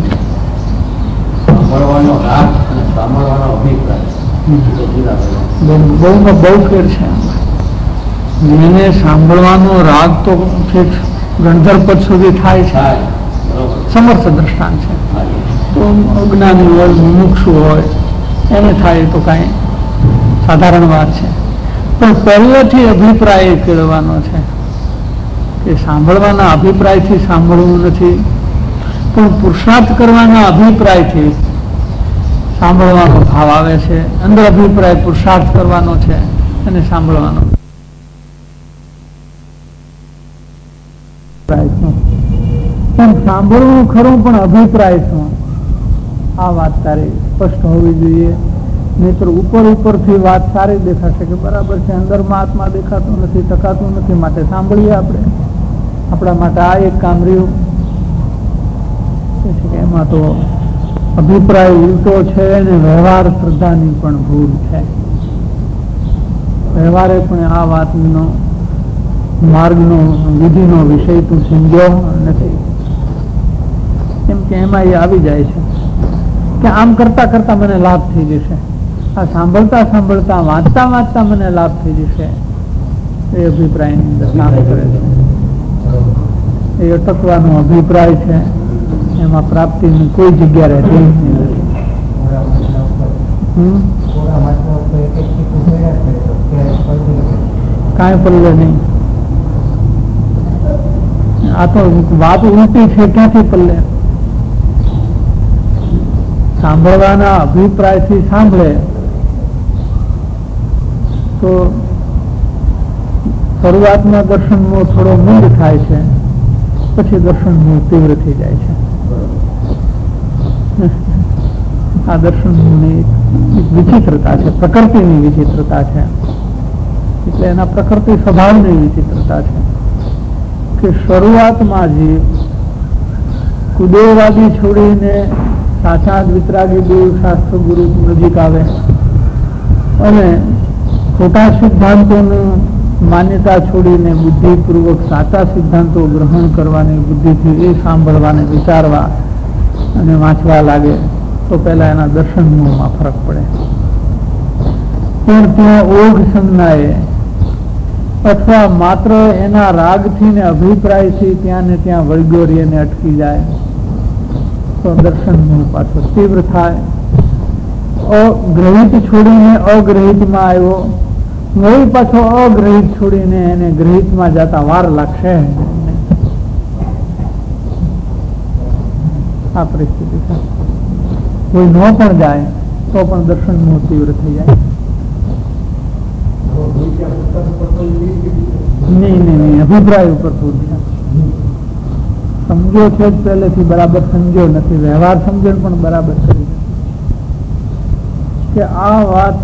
બહુ ફેર છે. જેને સાંભળવાનો રાગ તો ગણધર પદ સુધી થાય છે, સમર્થ દ્રષ્ટાંત છે. તો અજ્ઞાની હોય, મુમુક્ષુ હોય, એને થાય તો કાંઈ સાધારણ વાત છે. પણ પહેલેથી અભિપ્રાય કેળવવાનો છે કે સાંભળવાના અભિપ્રાયથી સાંભળવું નથી, પણ પુરુષાર્થ કરવાના અભિપ્રાયથી સાંભળવાનો ભાવ આવે છે. અંદર અભિપ્રાય પુરુષાર્થ કરવાનો છે અને સાંભળવાનો. પણ સાંભળવું ખરું, પણ અભિપ્રાય શું, આ વાત તારી સ્પષ્ટ હોવી જોઈએ. નહીતર ઉપરથી વાત સારી દેખાશે કે બરાબર છે, અંદરમાં આત્મા દેખાતું નથી, ટકાતું નથી, માટે સાંભળીએ આપણે. આપણા માટે આ એક કામ રહ્યું. એમાં તો અભિપ્રાય ઉલટો છે અને વ્યવહાર શ્રદ્ધાની પણ ભૂલ છે. વ્યવહારે પણ આ વાતનો માર્ગનો વિધિનો વિષય તું સમજ્યો નથી. કેમ કે એમાં એ આવી જાય છે કે આમ કરતા કરતા મને લાભ થઈ જશે, આ સાંભળતા સાંભળતા વાંચતા વાંચતા મને લાભ થઈ જશે. એ અભિપ્રાયની અંદર કામ કરે છે. એ અટકવાનો અભિપ્રાય છે. એમાં પ્રાપ્તિની કોઈ જગ્યા રહેતી નથી. કાંઈ પલ્લે નહીં. આ તો વાત ઉલટી છે, ક્યાંથી પલ્લે? સાંભળવાના અભિપ્રાયથી સાંભળે તો શરૂઆતમાં દર્શનનો થોડો મૂળ થાય છે, પછી દર્શનનું તીવ્ર થઈ જાય છે. આ દર્શનની એક વિચિત્રતા છે, પ્રકૃતિની વિચિત્રતા છે. એટલે એના પ્રકૃતિ સ્વભાવની વિચિત્રતા છે કે શરૂઆતમાં જે કુદેવવાદી છોડીને સાચા વિતરાગી દેવ શાસ્ત્ર ગુરુ નજીક આવે અને ખોટા સિદ્ધાંતોની માન્યતા છોડીને બુદ્ધિપૂર્વક સાચા સિદ્ધાંતો ગ્રહણ કરવાની બુદ્ધિથી એ સાંભળવાને વિચારવા અને વાંચવા લાગે તો પહેલા એના દર્શનમાં ફરક પડે. પણ ત્યાં ઓઘ સંજ્ઞાએ અથવા માત્ર એના રાગથી ને અભિપ્રાયથી ત્યાં ને ત્યાં વળગ્યો રહીને અટકી જાય તો દર્શનનું પાછું તીવ્ર થાય. અગ્રહિત છોડીને અગ્રહિતમાં આવ્યો, વળી પાછો અગ્રહિત છોડીને એને ગ્રહિતમાં જતા વાર લાગશે. આ પરિસ્થિતિ છે. કોઈ ન પણ જાય તો પણ દર્શનનું તીવ્ર થઈ જાય. નહીં, અભિપ્રાય ઉપર પૂર છે. સમજો છે જ પહેલેથી બરાબર સમજો નથી, વ્યવહાર સમજણ પણ બરાબર કરી કે આ વાત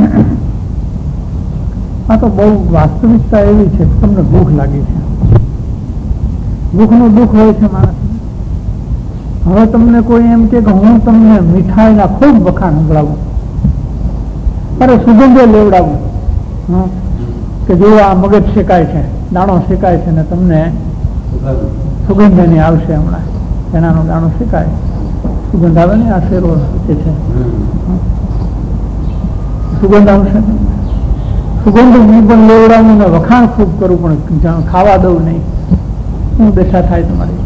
આ તો બહુ વાસ્તવિકતા એવી છે કે તમને ભૂખ લાગી છે. ભૂખનું દુઃખ હોય છે માણસ. હવે તમને કોઈ એમ કે હું તમને મીઠાઈના ખૂબ વખાણ સંભળાવું, અરે સુગંધો લેવડાવું કે જો આ મગજ શેકાય છે, દાણો શેકાય છે ને તમને સુગંધ એની આવશે. હમણાં એનાનો દાણો શેકાય, સુગંધ આવે ને, આ શેરો છે, સુગંધ આવશે. સુગંધ હું પણ લેવડાવું ને વખાણ ખૂબ કરું પણ ખાવા દઉં નહીં. શું દશા થાય તમારી?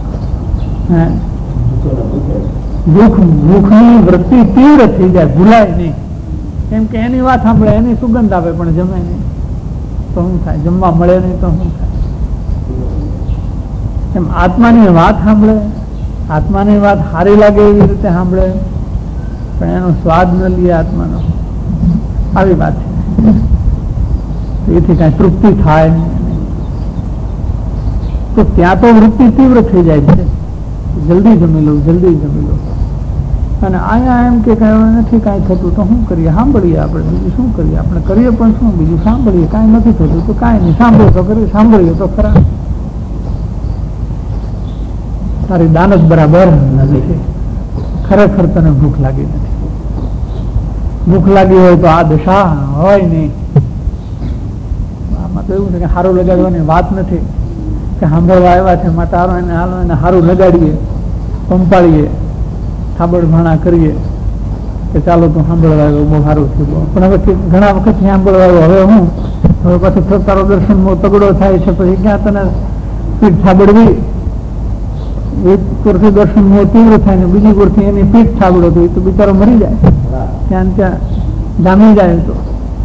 ભૂખની વૃત્તિ તીવ્ર થઈ જાય, ભૂલાય નહીં. કેમ કે એની વાત સાંભળે, એની સુગંધ આવે પણ જમે નહીં તો શું થાય? જમવા મળે નહીં તો શું થાય? એમ આત્માની વાત સાંભળે, આત્માની વાત સારી લાગે એવી રીતે સાંભળે પણ એનો સ્વાદ ન લે આત્માનો. આવી વાત છે. ને, એથી કાંઈ તૃપ્તિ થાય નહીં. તો ત્યાં તો વૃત્તિ તીવ્ર થઈ જાય છે, જલ્દી જમી લઉં, જલ્દી જમી લઉં. અને અહીંયા એમ કે કાંઈ નથી કાંઈ થતું તો શું કરીએ, સાંભળીએ આપણે, બીજું શું કરીએ, આપણે કરીએ પણ શું, બીજું સાંભળીએ, કાંઈ નથી થતું તો કાંઈ નહીં, સાંભળો તો કરીએ, સાંભળીએ તો ખરા. તારી દાનત બરાબર નથી, ખરેખર તને ભૂખ લાગી નથી. ભૂખ લાગી હોય તો આ દશા હોય નહીં. આમાં તો એવું છે કે સારું લગાડવાની વાત નથી કે સાંભળવા આવ્યા છે માટે એને સારું લગાડીએ, પંપાડીએ, થાબડ ભાણા કરીએ કે ચાલો તું સાંભળવા આવ્યો, બહુ સારું થયું. પણ હવે ઘણા વખત સાંભળવા આવ્યો, હવે હું હવે પાછું તારો દર્શનમાં તગડો થાય છે, પછી ક્યાં તને પીઠ થાબડવી, એક કોરથી દર્શન તીવ્ર થાય ને બીજી કોરથી એની પીઠ થાબડો તો એ તો બિચારો મરી જાય, ત્યાં ત્યાં જામી જાય. તો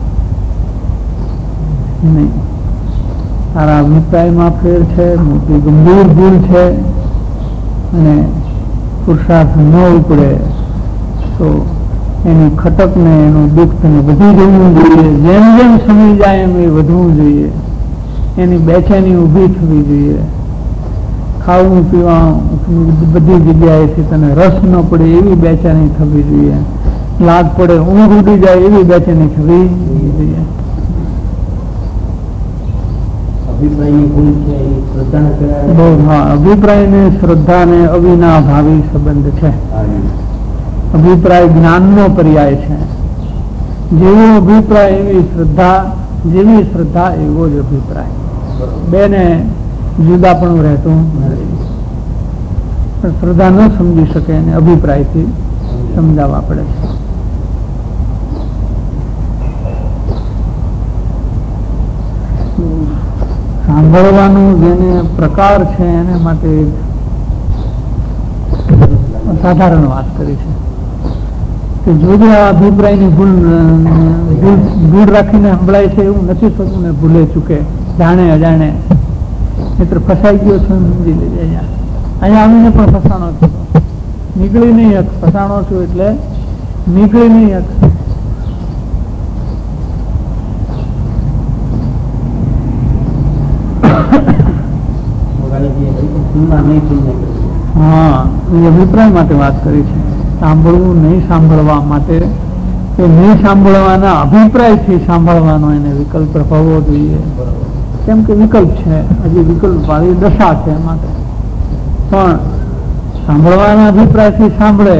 નહીં, તારા અભિપ્રાયમાં ફેર છે, મોટી ગંભીર ભૂલ છે, અને પુરુષાર્થ ન ઉપડે તો એની ખટક ને એનું દુઃખ ને વધી જવું જોઈએ. જેમ જેમ સમય જાય એમ એ વધવું જોઈએ. એની બેચેની ઊભી થવી જોઈએ. ખાવું પીવાનું બધી જગ્યાએથી તને રસ ન પડે એવી બેચેની થવી જોઈએ. લાગ પડે, ઊંઘ ઉડી જાય એવી બેચેની થવી જોઈએ. અભિપ્રાય ને શ્રદ્ધા ને અવિનાભાવી સંબંધ છે. અભિપ્રાય જ્ઞાન નો પર્યાય છે. જેવો અભિપ્રાય એવી શ્રદ્ધા, જેવી શ્રદ્ધા એવો જ અભિપ્રાય. બેને જુદા પણ રહેતું નથી. પણ શ્રદ્ધા ન સમજી શકે એને અભિપ્રાયથી સમજાવવા પડે છે. સાંભળવાનું જેને પ્રકાર છે એને માટે સાધારણ વાત કરી છે કે જો આ અભિપ્રાયની ભૂલ રાખીને સંભળાય છે એવું નથી થતું ને, ભૂલે ચૂકે, જાણે અજાણે. મિત્ર ફસાઈ ગયો છું સમજી લેજે. અહીંયા આવીને પણ ફસાણો છું, નીકળી નહીં હક. ફસાણો છું એટલે નીકળી નહીં હક. હા, એ અભિપ્રાય માટે વાત કરી છે. સાંભળવું નહીં સાંભળવા માટે, કે નહીં સાંભળવાના અભિપ્રાયથી સાંભળવાનો એને વિકલ્પ હોવો જોઈએ. કેમ કે વિકલ્પ છે, હજી વિકલ્પ વાળી દશા છે માટે. પણ સાંભળવાના અભિપ્રાયથી સાંભળે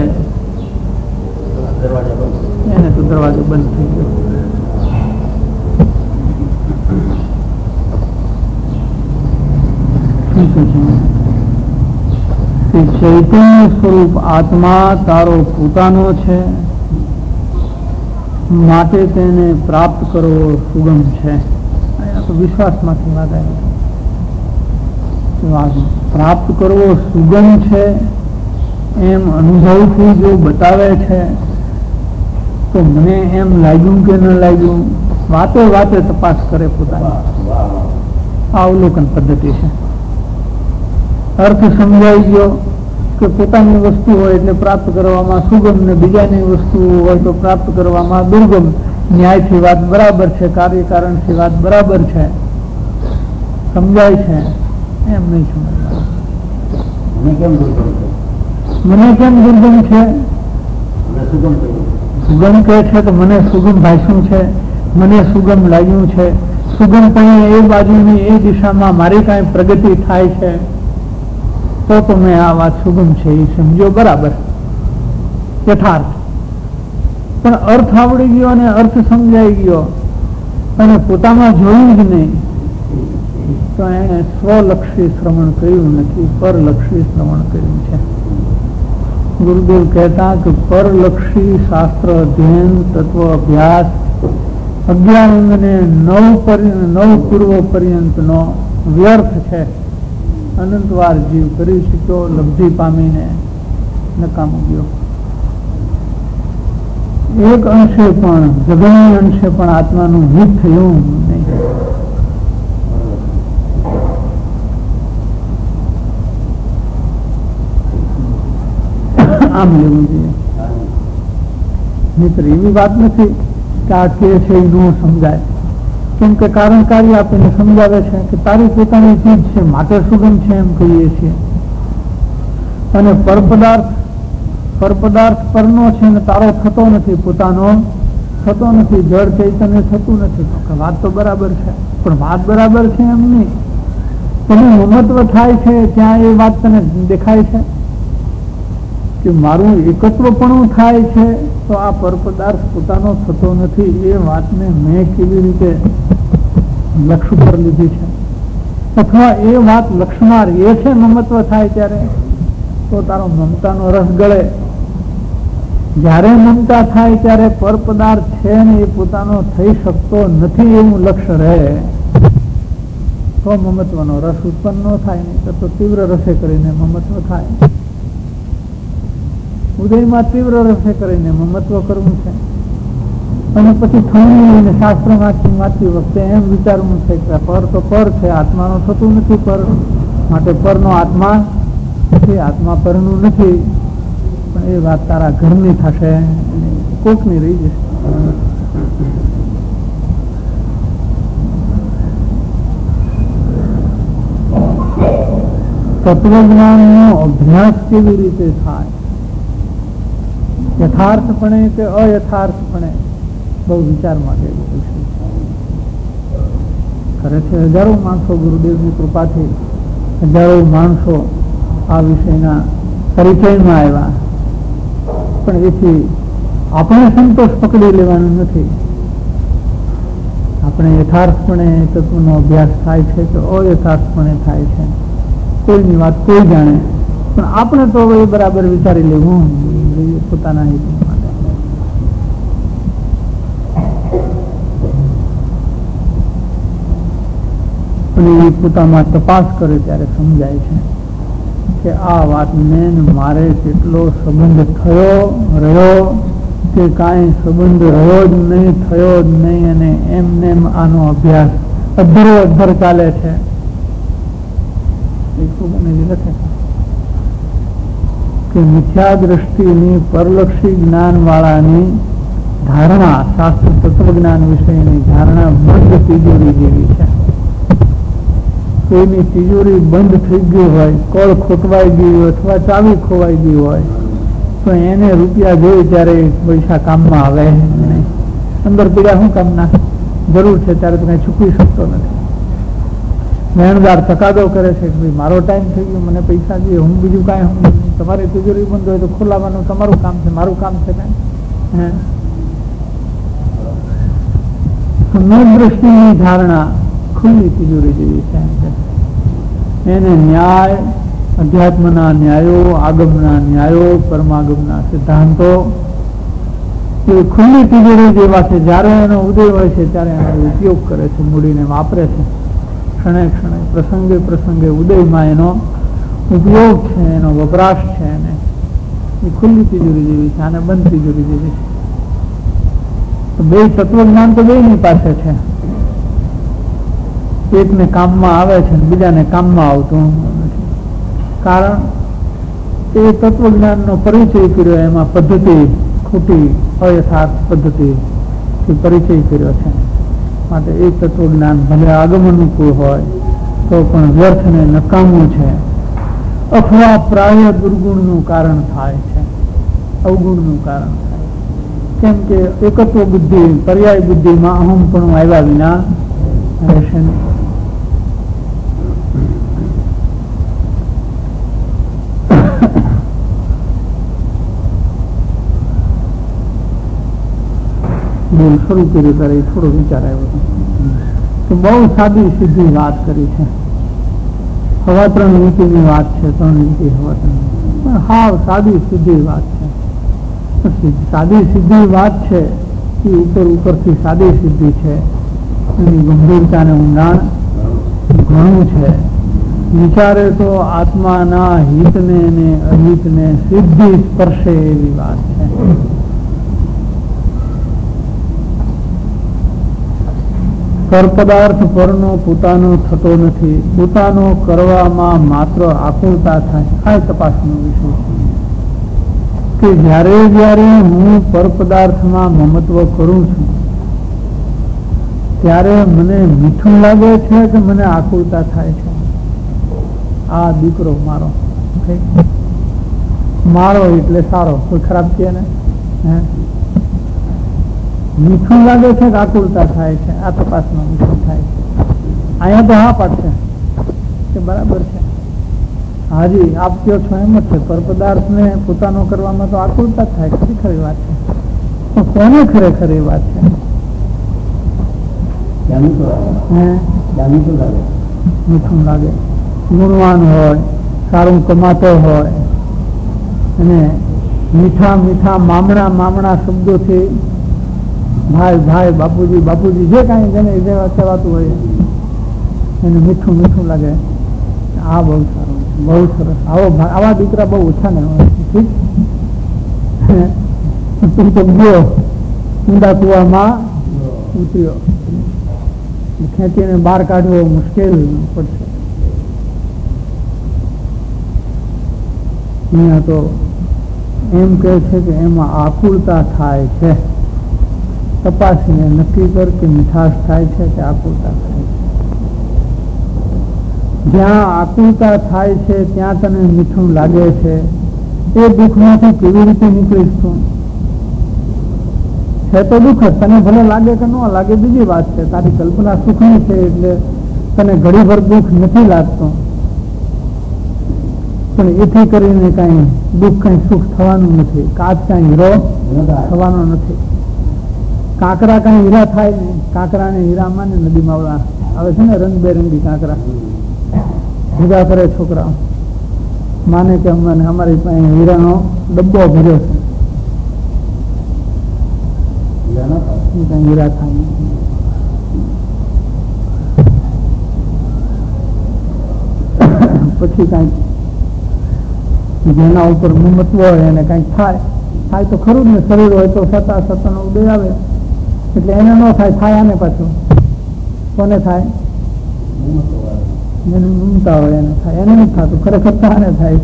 એને તો દરવાજો બંધ થઈ ગયો. ચૈતન્ય સ્વરૂપ આત્મા તારો પોતાનો છે, માટે તેને પ્રાપ્ત કરવો સુગમ છે. અહીંયા તો વિશ્વાસમાંથી વાત આવી. પ્રાપ્ત કરવો સુગમ છે એમ અનુભવથી જો બતાવે છે તો મને એમ લાગ્યું કે ન લાગ્યું, વાતે વાતે તપાસ કરે પોતાની. આ અવલોકન પદ્ધતિ છે. અર્થ સમજાઈ ગયો કે પોતાની વસ્તુ હોય એટલે પ્રાપ્ત કરવામાં સુગમ, ને બીજાની વસ્તુ હોય તો પ્રાપ્ત કરવામાં દુર્ગમ. ન્યાયથી વાત બરાબર છે, કાર્યકારણથી વાત બરાબર છે, સમજાય છે. એમ નહીં સમજવાનું. મને કેમ દુર્ગમ છે? સુગમ કહે છે તો મને સુગમ ભાષું છે, મને સુગમ લાગ્યું છે. સુગમપણે એ બાજુની એ દિશામાં મારી કાંઈ પ્રગતિ થાય છે તો તમે આ વાત સુગમ છે એ સમજો બરાબર, યથાર્થ. પણ અર્થ આવડી ગયો અને અર્થ સમજાઈ ગયો અને પોતામાં જોયું જ નહીં તો એને સ્વલક્ષી શ્રવણ કર્યું નથી, પરલક્ષી શ્રવણ કર્યું છે. ગુરુદેવ કહેતા કે પરલક્ષી શાસ્ત્ર અધ્યયન, તત્વ અભ્યાસ 11 અને 9 પૂર્વ પર્યંતનો વ્યર્થ છે. અનંતવાર જીવ કરી શક્યો, લબ્ધિ પામીને નકામો ગયો. એક અંશે પણ, જગન્ય અંશે પણ આત્માનું હિત થયું નહીં. આમ લેવું જોઈએ. મિત્ર એવી વાત નથી કે આ કે છે એ ન સમજાય. કેમ કે કારણ કાર્ય આપીને સમજાવે છે કે તારી પોતાની ચીજ છે માટે સુગમ છે એમ કહીએ છીએ. અને પરપદાર્થ પરનો છે ને તારો થતો નથી, પોતાનો થતો નથી, જળ ચૈતન્ય થતું નથી. તો વાત તો બરાબર છે, પણ વાત બરાબર છે એમ નહીં. એનું મમત્વ થાય છે ત્યાં એ વાત તને દેખાય છે કે મારું એકત્વપણું થાય છે તો આ પરપદાર્થ પોતાનો થતો નથી. એ વાતને મેં કેવી રીતે લક્ષ ઉપર લીધી છે, અથવા એ વાત લક્ષમાં રહે છે મમત્વ થાય ત્યારે, તો તારો મમતાનો રસ ગળે. જયારે મમતા થાય ત્યારે પરપદાર્થ છે ને એ પોતાનો થઈ શકતો નથી એવું લક્ષ્ય રહે તો મમત્વનો રસ ઉત્પન્ન ન થાય. નહીં તો તીવ્ર રસે કરીને મમત્વ થાય. ઉદયમાં તીવ્ર રસે કરીને મમત્વ કરવું છે. અને પછી થોડી શાસ્ત્ર વાંચતી વખતે એમ વિચારવું છે કે પર તો પર છે, આત્માનો થતું નથી પર, માટે પરનો આત્મા નથી, આત્મા પરનું નથી. પણ એ વાત તારા ઘરની થશે, કોકની રહી જશે. તત્વજ્ઞાન નો અભ્યાસ કેવી રીતે થાય, યથાર્થપણે કે અયથાર્થપણે, બહુ વિચાર માટે કરે છે. હજારો માણસો ગુરુદેવની કૃપાથી હજારો માણસો આ વિષયના પરિચયમાં આવ્યા, પણ એથી આપણે સંતોષ પકડી લેવાનો નથી. આપણે યથાર્થપણે તત્વનો અભ્યાસ થાય છે કે અયથાર્થપણે થાય છે, કોઈની વાત કોઈ જાણે, પણ આપણે તો એ બરાબર વિચારી લેવું જોઈએ પોતાના હેતુ માટે. અને એ પોતામાં તપાસ કરે ત્યારે સમજાય છે કે આ વાતને મારે કેટલો સંબંધ થયો રહ્યો કે કાંઈ સંબંધ રહ્યો જ નહીં, થયો જ નહીં, અને એમને આનો અભ્યાસ અધ્ધરો અધ્ધર ચાલે છે. લખે કે મિથ્યા દ્રષ્ટિની પરલક્ષી જ્ઞાન વાળાની ધારણા, શાસ્ત્ર તત્વજ્ઞાન વિષયની ધારણા બંધ તિજોરી જેવી છે. કોઈની તિજોરી બંધ થઈ ગઈ હોય, કળ ખોટવાઈ ગઈ હોય અથવા ચાવી ખોવાઈ ગઈ હોય તો એને રૂપિયા જોઈ ત્યારે પૈસા કામમાં આવે નહીં. અંદર પીડા શું કામના, જરૂર છે ત્યારે તો કઈ ચૂકવી શકતો નથી. મહેણદાર તકાદો કરે છે કે ભાઈ મારો ટાઈમ થઈ ગયો, મને પૈસા જોઈએ, હું બીજું કાંઈ હું નહીં. તમારી તિજોરી બંધ હોય તો ખોલાવાનું તમારું કામ છે, મારું કામ છે કાંઈ. દ્રષ્ટિની ધારણા ખુલ્લી તિજોરી જેવી છે. એને ન્યાય, અધ્યાત્મના ન્યાયો, આગમના ન્યાયો, પરમાગમના સિદ્ધાંતો એ ખુલ્લી તિજોરી જેવા છે. જયારે એનો ઉદય હોય છે ત્યારે એનો ઉપયોગ કરે છે, મૂડીને વાપરે છે. ક્ષણે ક્ષણે, પ્રસંગે પ્રસંગે ઉદયમાં એનો ઉપયોગ છે, એનો વપરાશ છે. એને એ ખુલ્લી તિજોરી જેવી છે, આને બંધ તિજોરી જેવી છે. બે તત્વજ્ઞાન તો બેની પાસે છે. એકને કામમાં આવે છે, બીજાને કામમાં આવતું નથી. કારણ એ તત્વજ્ઞાનનો પરિચય કર્યો, એમાં પદ્ધતિ ખોટી અયથાર્થ પદ્ધતિ પરિચય કર્યો છે. માટે એ તત્વજ્ઞાન ભલે આગમ અનુકૂળ હોય તો પણ વ્યર્થ ને નકામું છે, અથવા પ્રાય દુર્ગુણનું કારણ થાય છે, અવગુણનું કારણ થાય. કેમ કે એકત્વ બુદ્ધિ, પર્યાય બુદ્ધિમાં અહમપણું આવ્યા વિના રહેશે નહીં. શરૂ કર્યું ત્યારે થોડો વિચાર આવ્યો તો બહુ સાદી સીધી વાત કરી છે. હવા 3 નીતિની વાત છે, 3 નીતિ હવા 3, પણ હાવ સાદી સીધી વાત છે. સાદી સીધી વાત છે એ ઉપરથી સાદી સીધી છે, એની ગંભીરતા ને ઊંડાણ ઘણું છે. વિચારે તો આત્માના હિતને અને અહિતને સીધી સ્પર્શે એવી વાત છે. પરપદાર્થ પરનો પોતાનો થતો નથી, પોતાનો કરવામાં માત્ર આકુળતા થાય. આ તપાસનો વિષય છે કે જયારે જયારે હું પરપદાર્થમાં મમત્વ કરું છું ત્યારે મને મીઠું લાગે છે કે મને આકુળતા થાય છે? આ દીકરો મારો, મારો એટલે સારો, કોઈ ખરાબ છે ને? મીઠું લાગે છે કે આકુળતા થાય છે? આ તપાસમાં મીઠું થાય છે. અહીંયા તો હા પાડશે કે બરાબર છે. હાજી આપ કયો છો એમ જ છે, પર પદાર્થ ને પોતાનો કરવામાં તો આકુળતા થાય, ખરી વાત છે. તો કોને ખરેખર એ વાત છે? મીઠું લાગે, ગુણવાન હોય, સારું કમાતો હોય અને મીઠા મીઠા મામણા શબ્દોથી ભાઈ ભાઈ, બાપુજી બાપુજી, જે કાંઈ જેને કહેવાતું હોય એને મીઠું મીઠું લાગે. આ બહુ સારું, બહુ સરસ. આવા દીકરા બહુ ઓછા ને હોય. ઠીક, તું તો ગયો ઊંડા કુવામાં ઉતર્યો, ખેંચીને બહાર કાઢવો મુશ્કેલ પડશે. અહીંયા તો એમ કહે છે કે એમાં આકુળતા થાય છે. તપાસીને નક્કી કર કે મીઠાશ થાય છે કે આકુળતા થાય છે. જ્યાં આકુળતા થાય છે ત્યાં તને મીઠું લાગે છે. એ દુઃખમાંથી કેવી રીતે નીકળીશ તું? છે તો દુઃખ જ, તને ભલે લાગે કે ન લાગે બીજી વાત છે. તારી કલ્પના સુખની છે એટલે તને ઘડીભર દુઃખ નથી લાગતું, પણ એથી કરીને કઈ દુઃખ કઈ સુખ થવાનું નથી. કાચ કઈ હીરો થવાનો નથી. કાંકરા કઈ હીરા થાય ને, કાંકરા ને હીરામાં ને નદીમાં આવે છે ને રંગબેરંગી કાંકરા, ભેગા કરે છોકરા, માને કે અમારી પાસે હીરાનો ડબ્બો ભર્યો છે, હીરા થાય. પછી કઈક જેના ઉપર મમત્વ હોય એને કઈક થાય તો ખરું ને. શરીર હોય તો સત્તા નો ઉદય આવે એટલે એને ન થાય આને પાછું કોને થાય? એને મમતા હોય એને થાય, એને નથી થતું. ખરેખર આને થાય.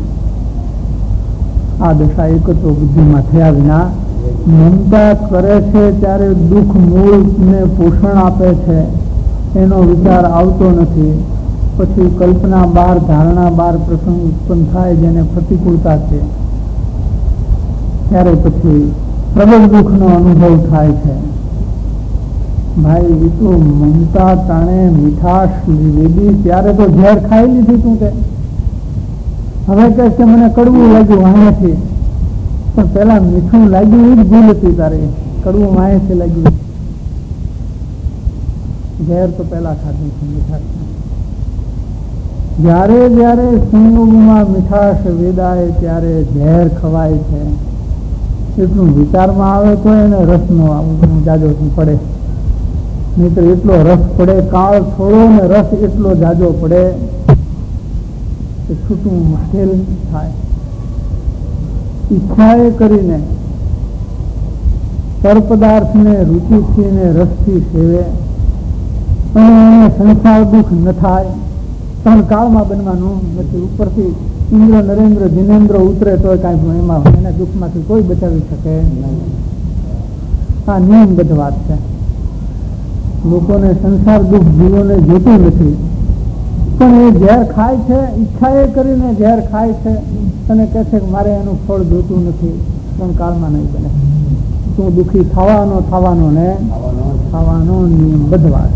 આ દશા એકત્વ બુદ્ધિમાં થયા વિના મમતા કરે છે ત્યારે દુઃખ મૂળ ને પોષણ આપે છે, એનો વિચાર આવતો નથી. પછી કલ્પના બાર, ધારણા બાર પ્રસંગ ઉત્પન્ન થાય જેને પ્રતિકૂળતા છે, ત્યારે પછી પ્રબળ દુઃખનો અનુભવ થાય છે. ભાઈ એ તો મમતા તાણે મીઠાશ લીધી ત્યારે તો ઝેર ખાઈ લીધી તું કે હવે કહે છે મને કડવું લાગ્યું વાહેથી, પણ પેલા મીઠું લાગ્યું એ જ ભૂલ હતી તારે. કડવું વાહેથી લાગ્યું, ઝેર તો પેલા ખાધું છે મીઠાશ. જયારે જયારે સંયોગમાં મીઠાશ વેદાય ત્યારે ઝેર ખવાય છે. એટલું વિચારમાં આવે તો એને રસનો આવું જાજો પડે, નહીં તો એટલો રસ પડે, કાળ થોડો ને રસ એટલો જાજો પડે કે છૂટવું મુશ્કેલ થાય. ઈચ્છાએ કરીને પર પદાર્થને રુચિથી ને રસથી સેવે અને એને સંસાર દુઃખ ન થાય. ત્રણ કાળમાં બનવાનું નથી. ઉપરથી ઇન્દ્ર નરેન્દ્ર જીનેન્દ્ર ઉતરે તો કાંઈ એમાં એને દુઃખમાંથી કોઈ બચાવી શકે નહીં. આ નિયમબદ્ધ વાત છે. લોકોને સંસાર દુઃખ જીવોને જોતું નથી, પણ એ ઝેર ખાય છે, ઈચ્છા એ કરીને ઝેર ખાય છે અને કહે છે કે મારે એનું ફળ જોતું નથી. ત્રણ કાળમાં નહીં બને. તું દુઃખી થવાનો ને થવાનો નિયમબદ્ધ વાત.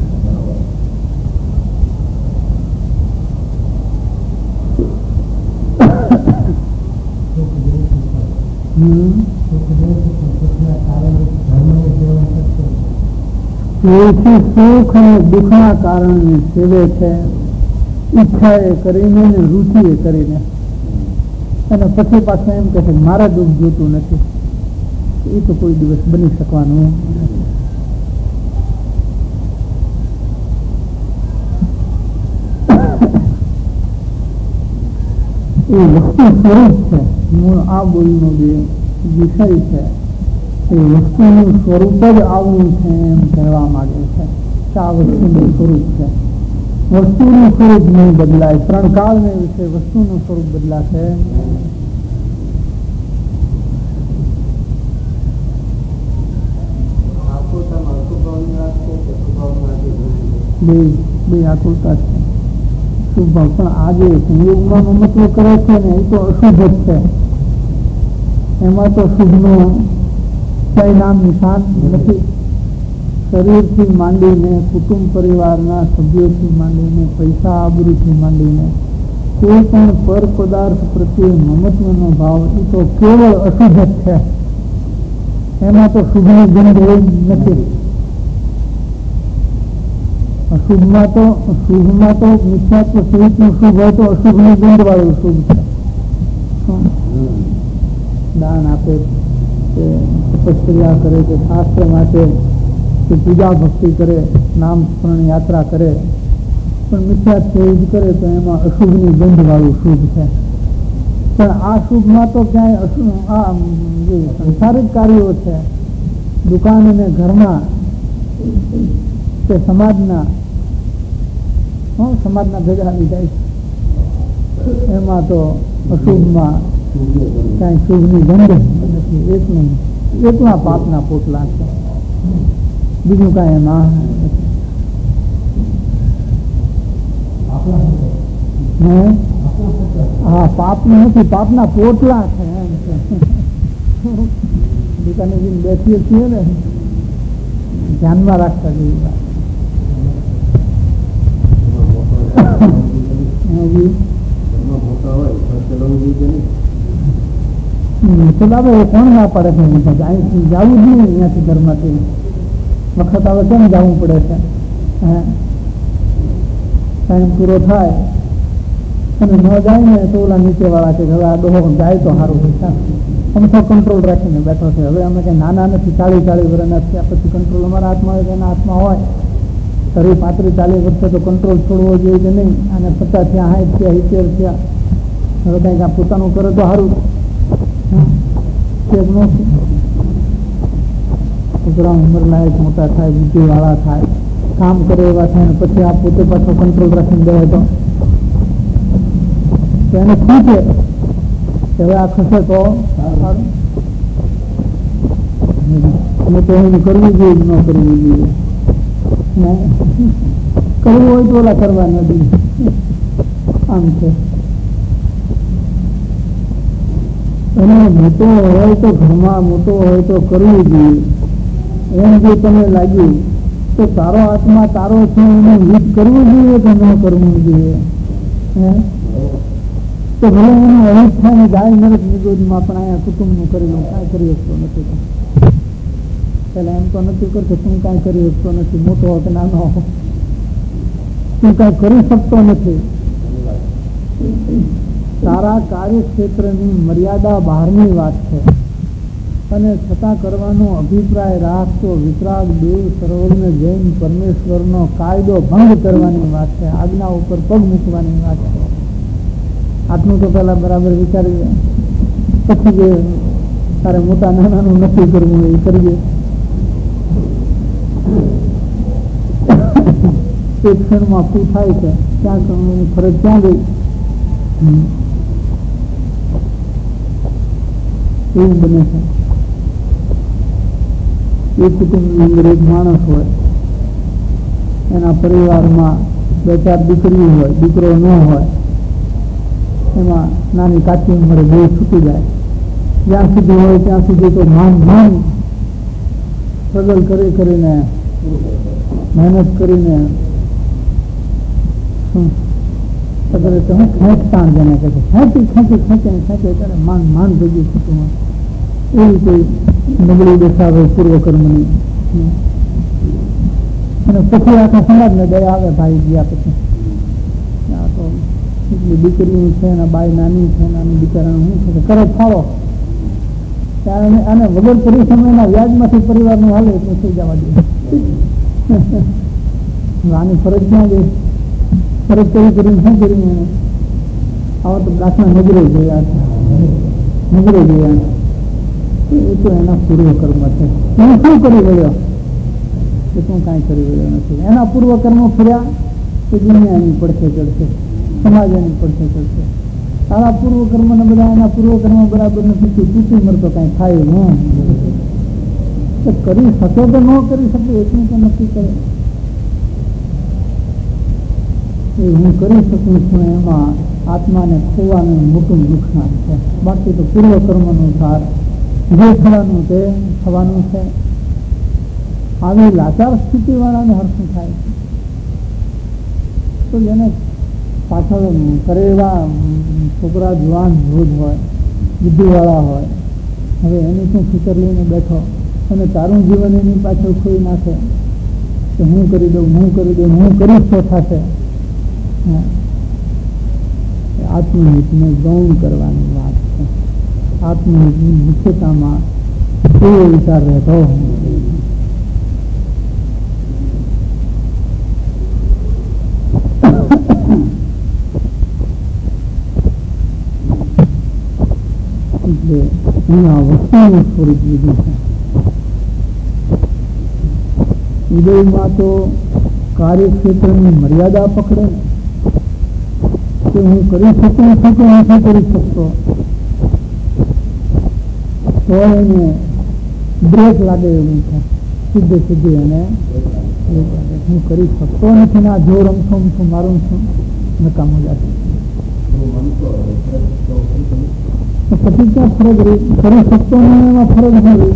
સુખ અને દુઃખના કારણે સેવે છે, ઈચ્છા એ કરીને ને રુચિ એ કરીને, અને પછી પાછું એમ કે છે મારા દુઃખ જોતું નથી. એ તો કોઈ દિવસ બની શકવાનું નથી. એ વસ્તુ સ્વરૂપ છે. મૂળ આ બોલીનો જે વિષય છે એ વસ્તુનું સ્વરૂપ જ આવું છે એમ કહેવા માંગે છે. આ વસ્તુનું સ્વરૂપ છે. વસ્તુનું સ્વરૂપ નહીં બદલાય. ત્રણ કાળને વિશે વસ્તુનું સ્વરૂપ બદલાશે. બે આકુલતા છે. શુભ પણ આજે સંયોગમાં મમત્વ કરે છે ને એ તો અશુભ જ છે. એમાં તો શુભનું કઈ નામ નિશાન નથી. શરીરથી માંડીને કુટુંબ પરિવારના સભ્યોથી માંડીને પૈસા આબરૂથી માંડીને કોઈ પણ પર પદાર્થ પ્રત્યે મમત્વનો ભાવ એ તો કેવળ અશુભ જ છે. એમાં તો શુભની ગંધ એ નથી. શુભમાં તો મિથ્યાત્વ સહિતનું શુભ હોય તો અશુભની ગંધ વાળું શુભ છે. દાન આપે કે તપસ્યા કરે કે શાસ્ત્ર માટે કે પૂજા ભક્તિ કરે, નામ સ્મરણ યાત્રા કરે, પણ મિથ્યાત્વ સહિત કરે તો એમાં અશુભની ગંધ વાળું શુભ છે. પણ આ શુભમાં તો ક્યાંય આ જે સંસારિક કાર્યો છે, દુકાન અને ઘરના કે સમાજના ભેગા આવી જાય છે. એમાં તો અશુભમાં કઈ શુભની ગંધ નથી. એકલા પાપના પોટલા છે, બીજું કઈ એમાં નથી. હા, પાપનું નથી, પાપના પોટલા છે. એમ છે દુકાને જઈને બેસીએ છીએ ને, ધ્યાનમાં રાખતા જેવી વાત. કોણ ના પડે છે? અહીંથી જવું જ નહીં, અહીંયાથી ઘરમાંથી વખત આવે કેમ જવું પડે છે? ટાઈમ પૂરો થાય અને ન જાય ને તો ઓલા નીચે વાળા કે હવે આ ડોહો જાય તો સારું છે. અમથો કંટ્રોલ રાખીને બેઠો છે. હવે અમે કઈ નાના નથી, 40 વર્ષના થયા પછી કંટ્રોલ અમારા હાથમાં હોય કે એના હાથમાં હોય. 30-40 વર્ષે તો કંટ્રોલ છોડવો જોઈએ કે નહીં. અને 50 થયા, 60 થયા, 70 થયા, હવે કઈક આ પોતાનું કરે તો સારું. છોકરા ઉંમર લાયક મોટા થાય, બુદ્ધિ વાળા થાય, કામ કરે એવા થાય, પછી આ પોતે પાછો કંટ્રોલ રાખીને બે તો એને ખુશે હવે આ ખસે તો સારું. તો એને કરવું જોઈએ, ન કરવું જોઈએ. કરવું હોય તો ઓલા કરવા નથી. આમ છે. અને મોટો હોય તો ઘરમાં મોટો હોય તો કરવું જોઈએ. એમ જો તમને લાગ્યું તો તારો આત્મા તારો છે, એને હિત કરવું જોઈએ કે ન કરવું જોઈએ? તો ભલે એનું અહિત થાય ને જાય નરક નિગોદમાં, પણ અહીંયા કુટુંબનું કરેલું કાંઈ કરી શકતો નથી. પેલા એમ તો નથી કરતો તું કાંઈ કરી શકતો નથી, મોટો હો કે નાનો હો, તું કાંઈ કરી શકતો નથી. તારા કાર્યક્ષેત્રની મર્યાદા બહારની વાત છે, અને છતાં કરવાનો અભિપ્રાય રાખતો વિતરાગ દેવ સર્વજ્ઞ જૈન પરમેશ્વરનો કાયદો ભંગ કરવાની વાત છે, આજ્ઞા ઉપર પગ મૂકવાની વાત છે. આટલું તો પેલા બરાબર વિચારીએ, પછી જે તારે મોટા નાનાનું નક્કી કરવું એ કરીએ. એક ક્ષણમાં શું થાય છે, ક્યાં કરવાની ફરજ ક્યાં ગઈ, એવું બને છે. એક કુટુંબની અંદર એક માણસ હોય, એના પરિવારમાં 2-4 દીકરીઓ હોય, દીકરો ન હોય, એમાં નાની કાચી ઉંમરે બે છૂટી જાય. જ્યાં સુધી હોય ત્યાં સુધી તો માન સ્ટ્રગલ કરીને મહેનત કરીને ખેંચતાણ જેને કહે છે, ખેંચે ત્યારે માન ભેગી થતું હોય. એવી કોઈ નબળી દશા પૂર્વકર્મની. અને પછી આખા સમાજને દયા આવે ભાઈ ગયા પછી. આ તો એટલી દીકરીઓ છે, એના બાઈ નાની છે, નાની બિચારાનું શું છે કરે ફાળો. અને વગર પરિશ્રમના વ્યાજમાંથી પરિવારનું હાલે તો થઈ જવા દે. આની ફરજ ક્યાં ગઈ? ફરજ કરીને શું કર્યું? આવા તો પ્રાર્થના નજરે જોયા એ તો એના પૂર્વકર્મ છે. એને શું કરી રહ્યો કે તું કાંઈ કરી રહ્યો નથી. એના પૂર્વકર્મો ફર્યા કે દુનિયા એની પડખે ચડશે, સમાજ એની પડખે ચડશે. તારા પૂર્વકર્મ ને બધા એના પૂર્વકર્મ બરાબર નથી, તૂટી મરતો કાંઈ થાય ન. કરી શકે તો ન કરી શકે એટલું તો નક્કી કરે. એ હું કરી શકું છું એમાં આત્માને ખોવાનું મોટું નુકસાન છે. બાકી તો પૂર્વ કર્મ અનુસાર જે થવાનું તે થવાનું છે. આવી લાચાર સ્થિતિ વાળાને હર્ષ થાય છે. તો જેને પાછળ કરે એવા છોકરા જુવાન વૃદ્ધ હોય, બુદ્ધિવાળા હોય, હવે એની શું ફિકર લઈને બેઠો અને તારું જીવન એની પાછળ ખોઈ નાખે કે હું કરી દઉં, હું કરી દઉં, હું કરીશ તો થશે. આત્મહિતને ગૌણ કરવાની વાત છે. આત્મહિતની મુખ્યતામાં એવો વિચાર રહેતો એટલે અહીંયા વસ્તુનું સ્વરૂપ લીધું છે. ઉદયમાં તો કાર્યક્ષેત્રની મર્યાદા પકડે ને કે હું કરી શકું છું કે નથી કરી શકતો, તો એને બ્રેક લાગે એવું છે. સીધે એને હું કરી શકતો નથી ને આ જો રમશું છું મારું છું નકામું જશે. પછી ક્યાં ફરજ રહી? કરી શકતો નહીં એમાં ફરજ નથી.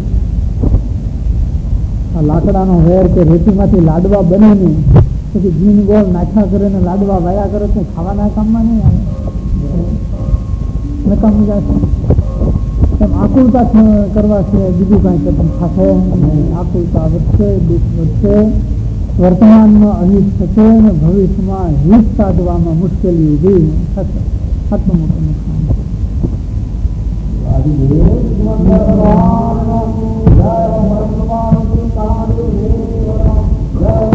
આ લાકડાનો વેર કે રેતીમાંથી લાડવા બને નહીં, પછી જીન ગોળ નાખ્યા કરે ને લાડવા વાયા કરે તો ખાવાના કામમાં નહીં આવે, નકામું જશે. એમ આકુલતા કરવા સિવાય બીજું કાંઈ કરતું થશે નહીં. આકુલતા વધશે, દુઃખ વધશે, વર્તમાનમાં અહિત થશે અને ભવિષ્યમાં હિત સાધવામાં મુશ્કેલી ઊભી થશે. આટલું મોટું નુકસાન છે.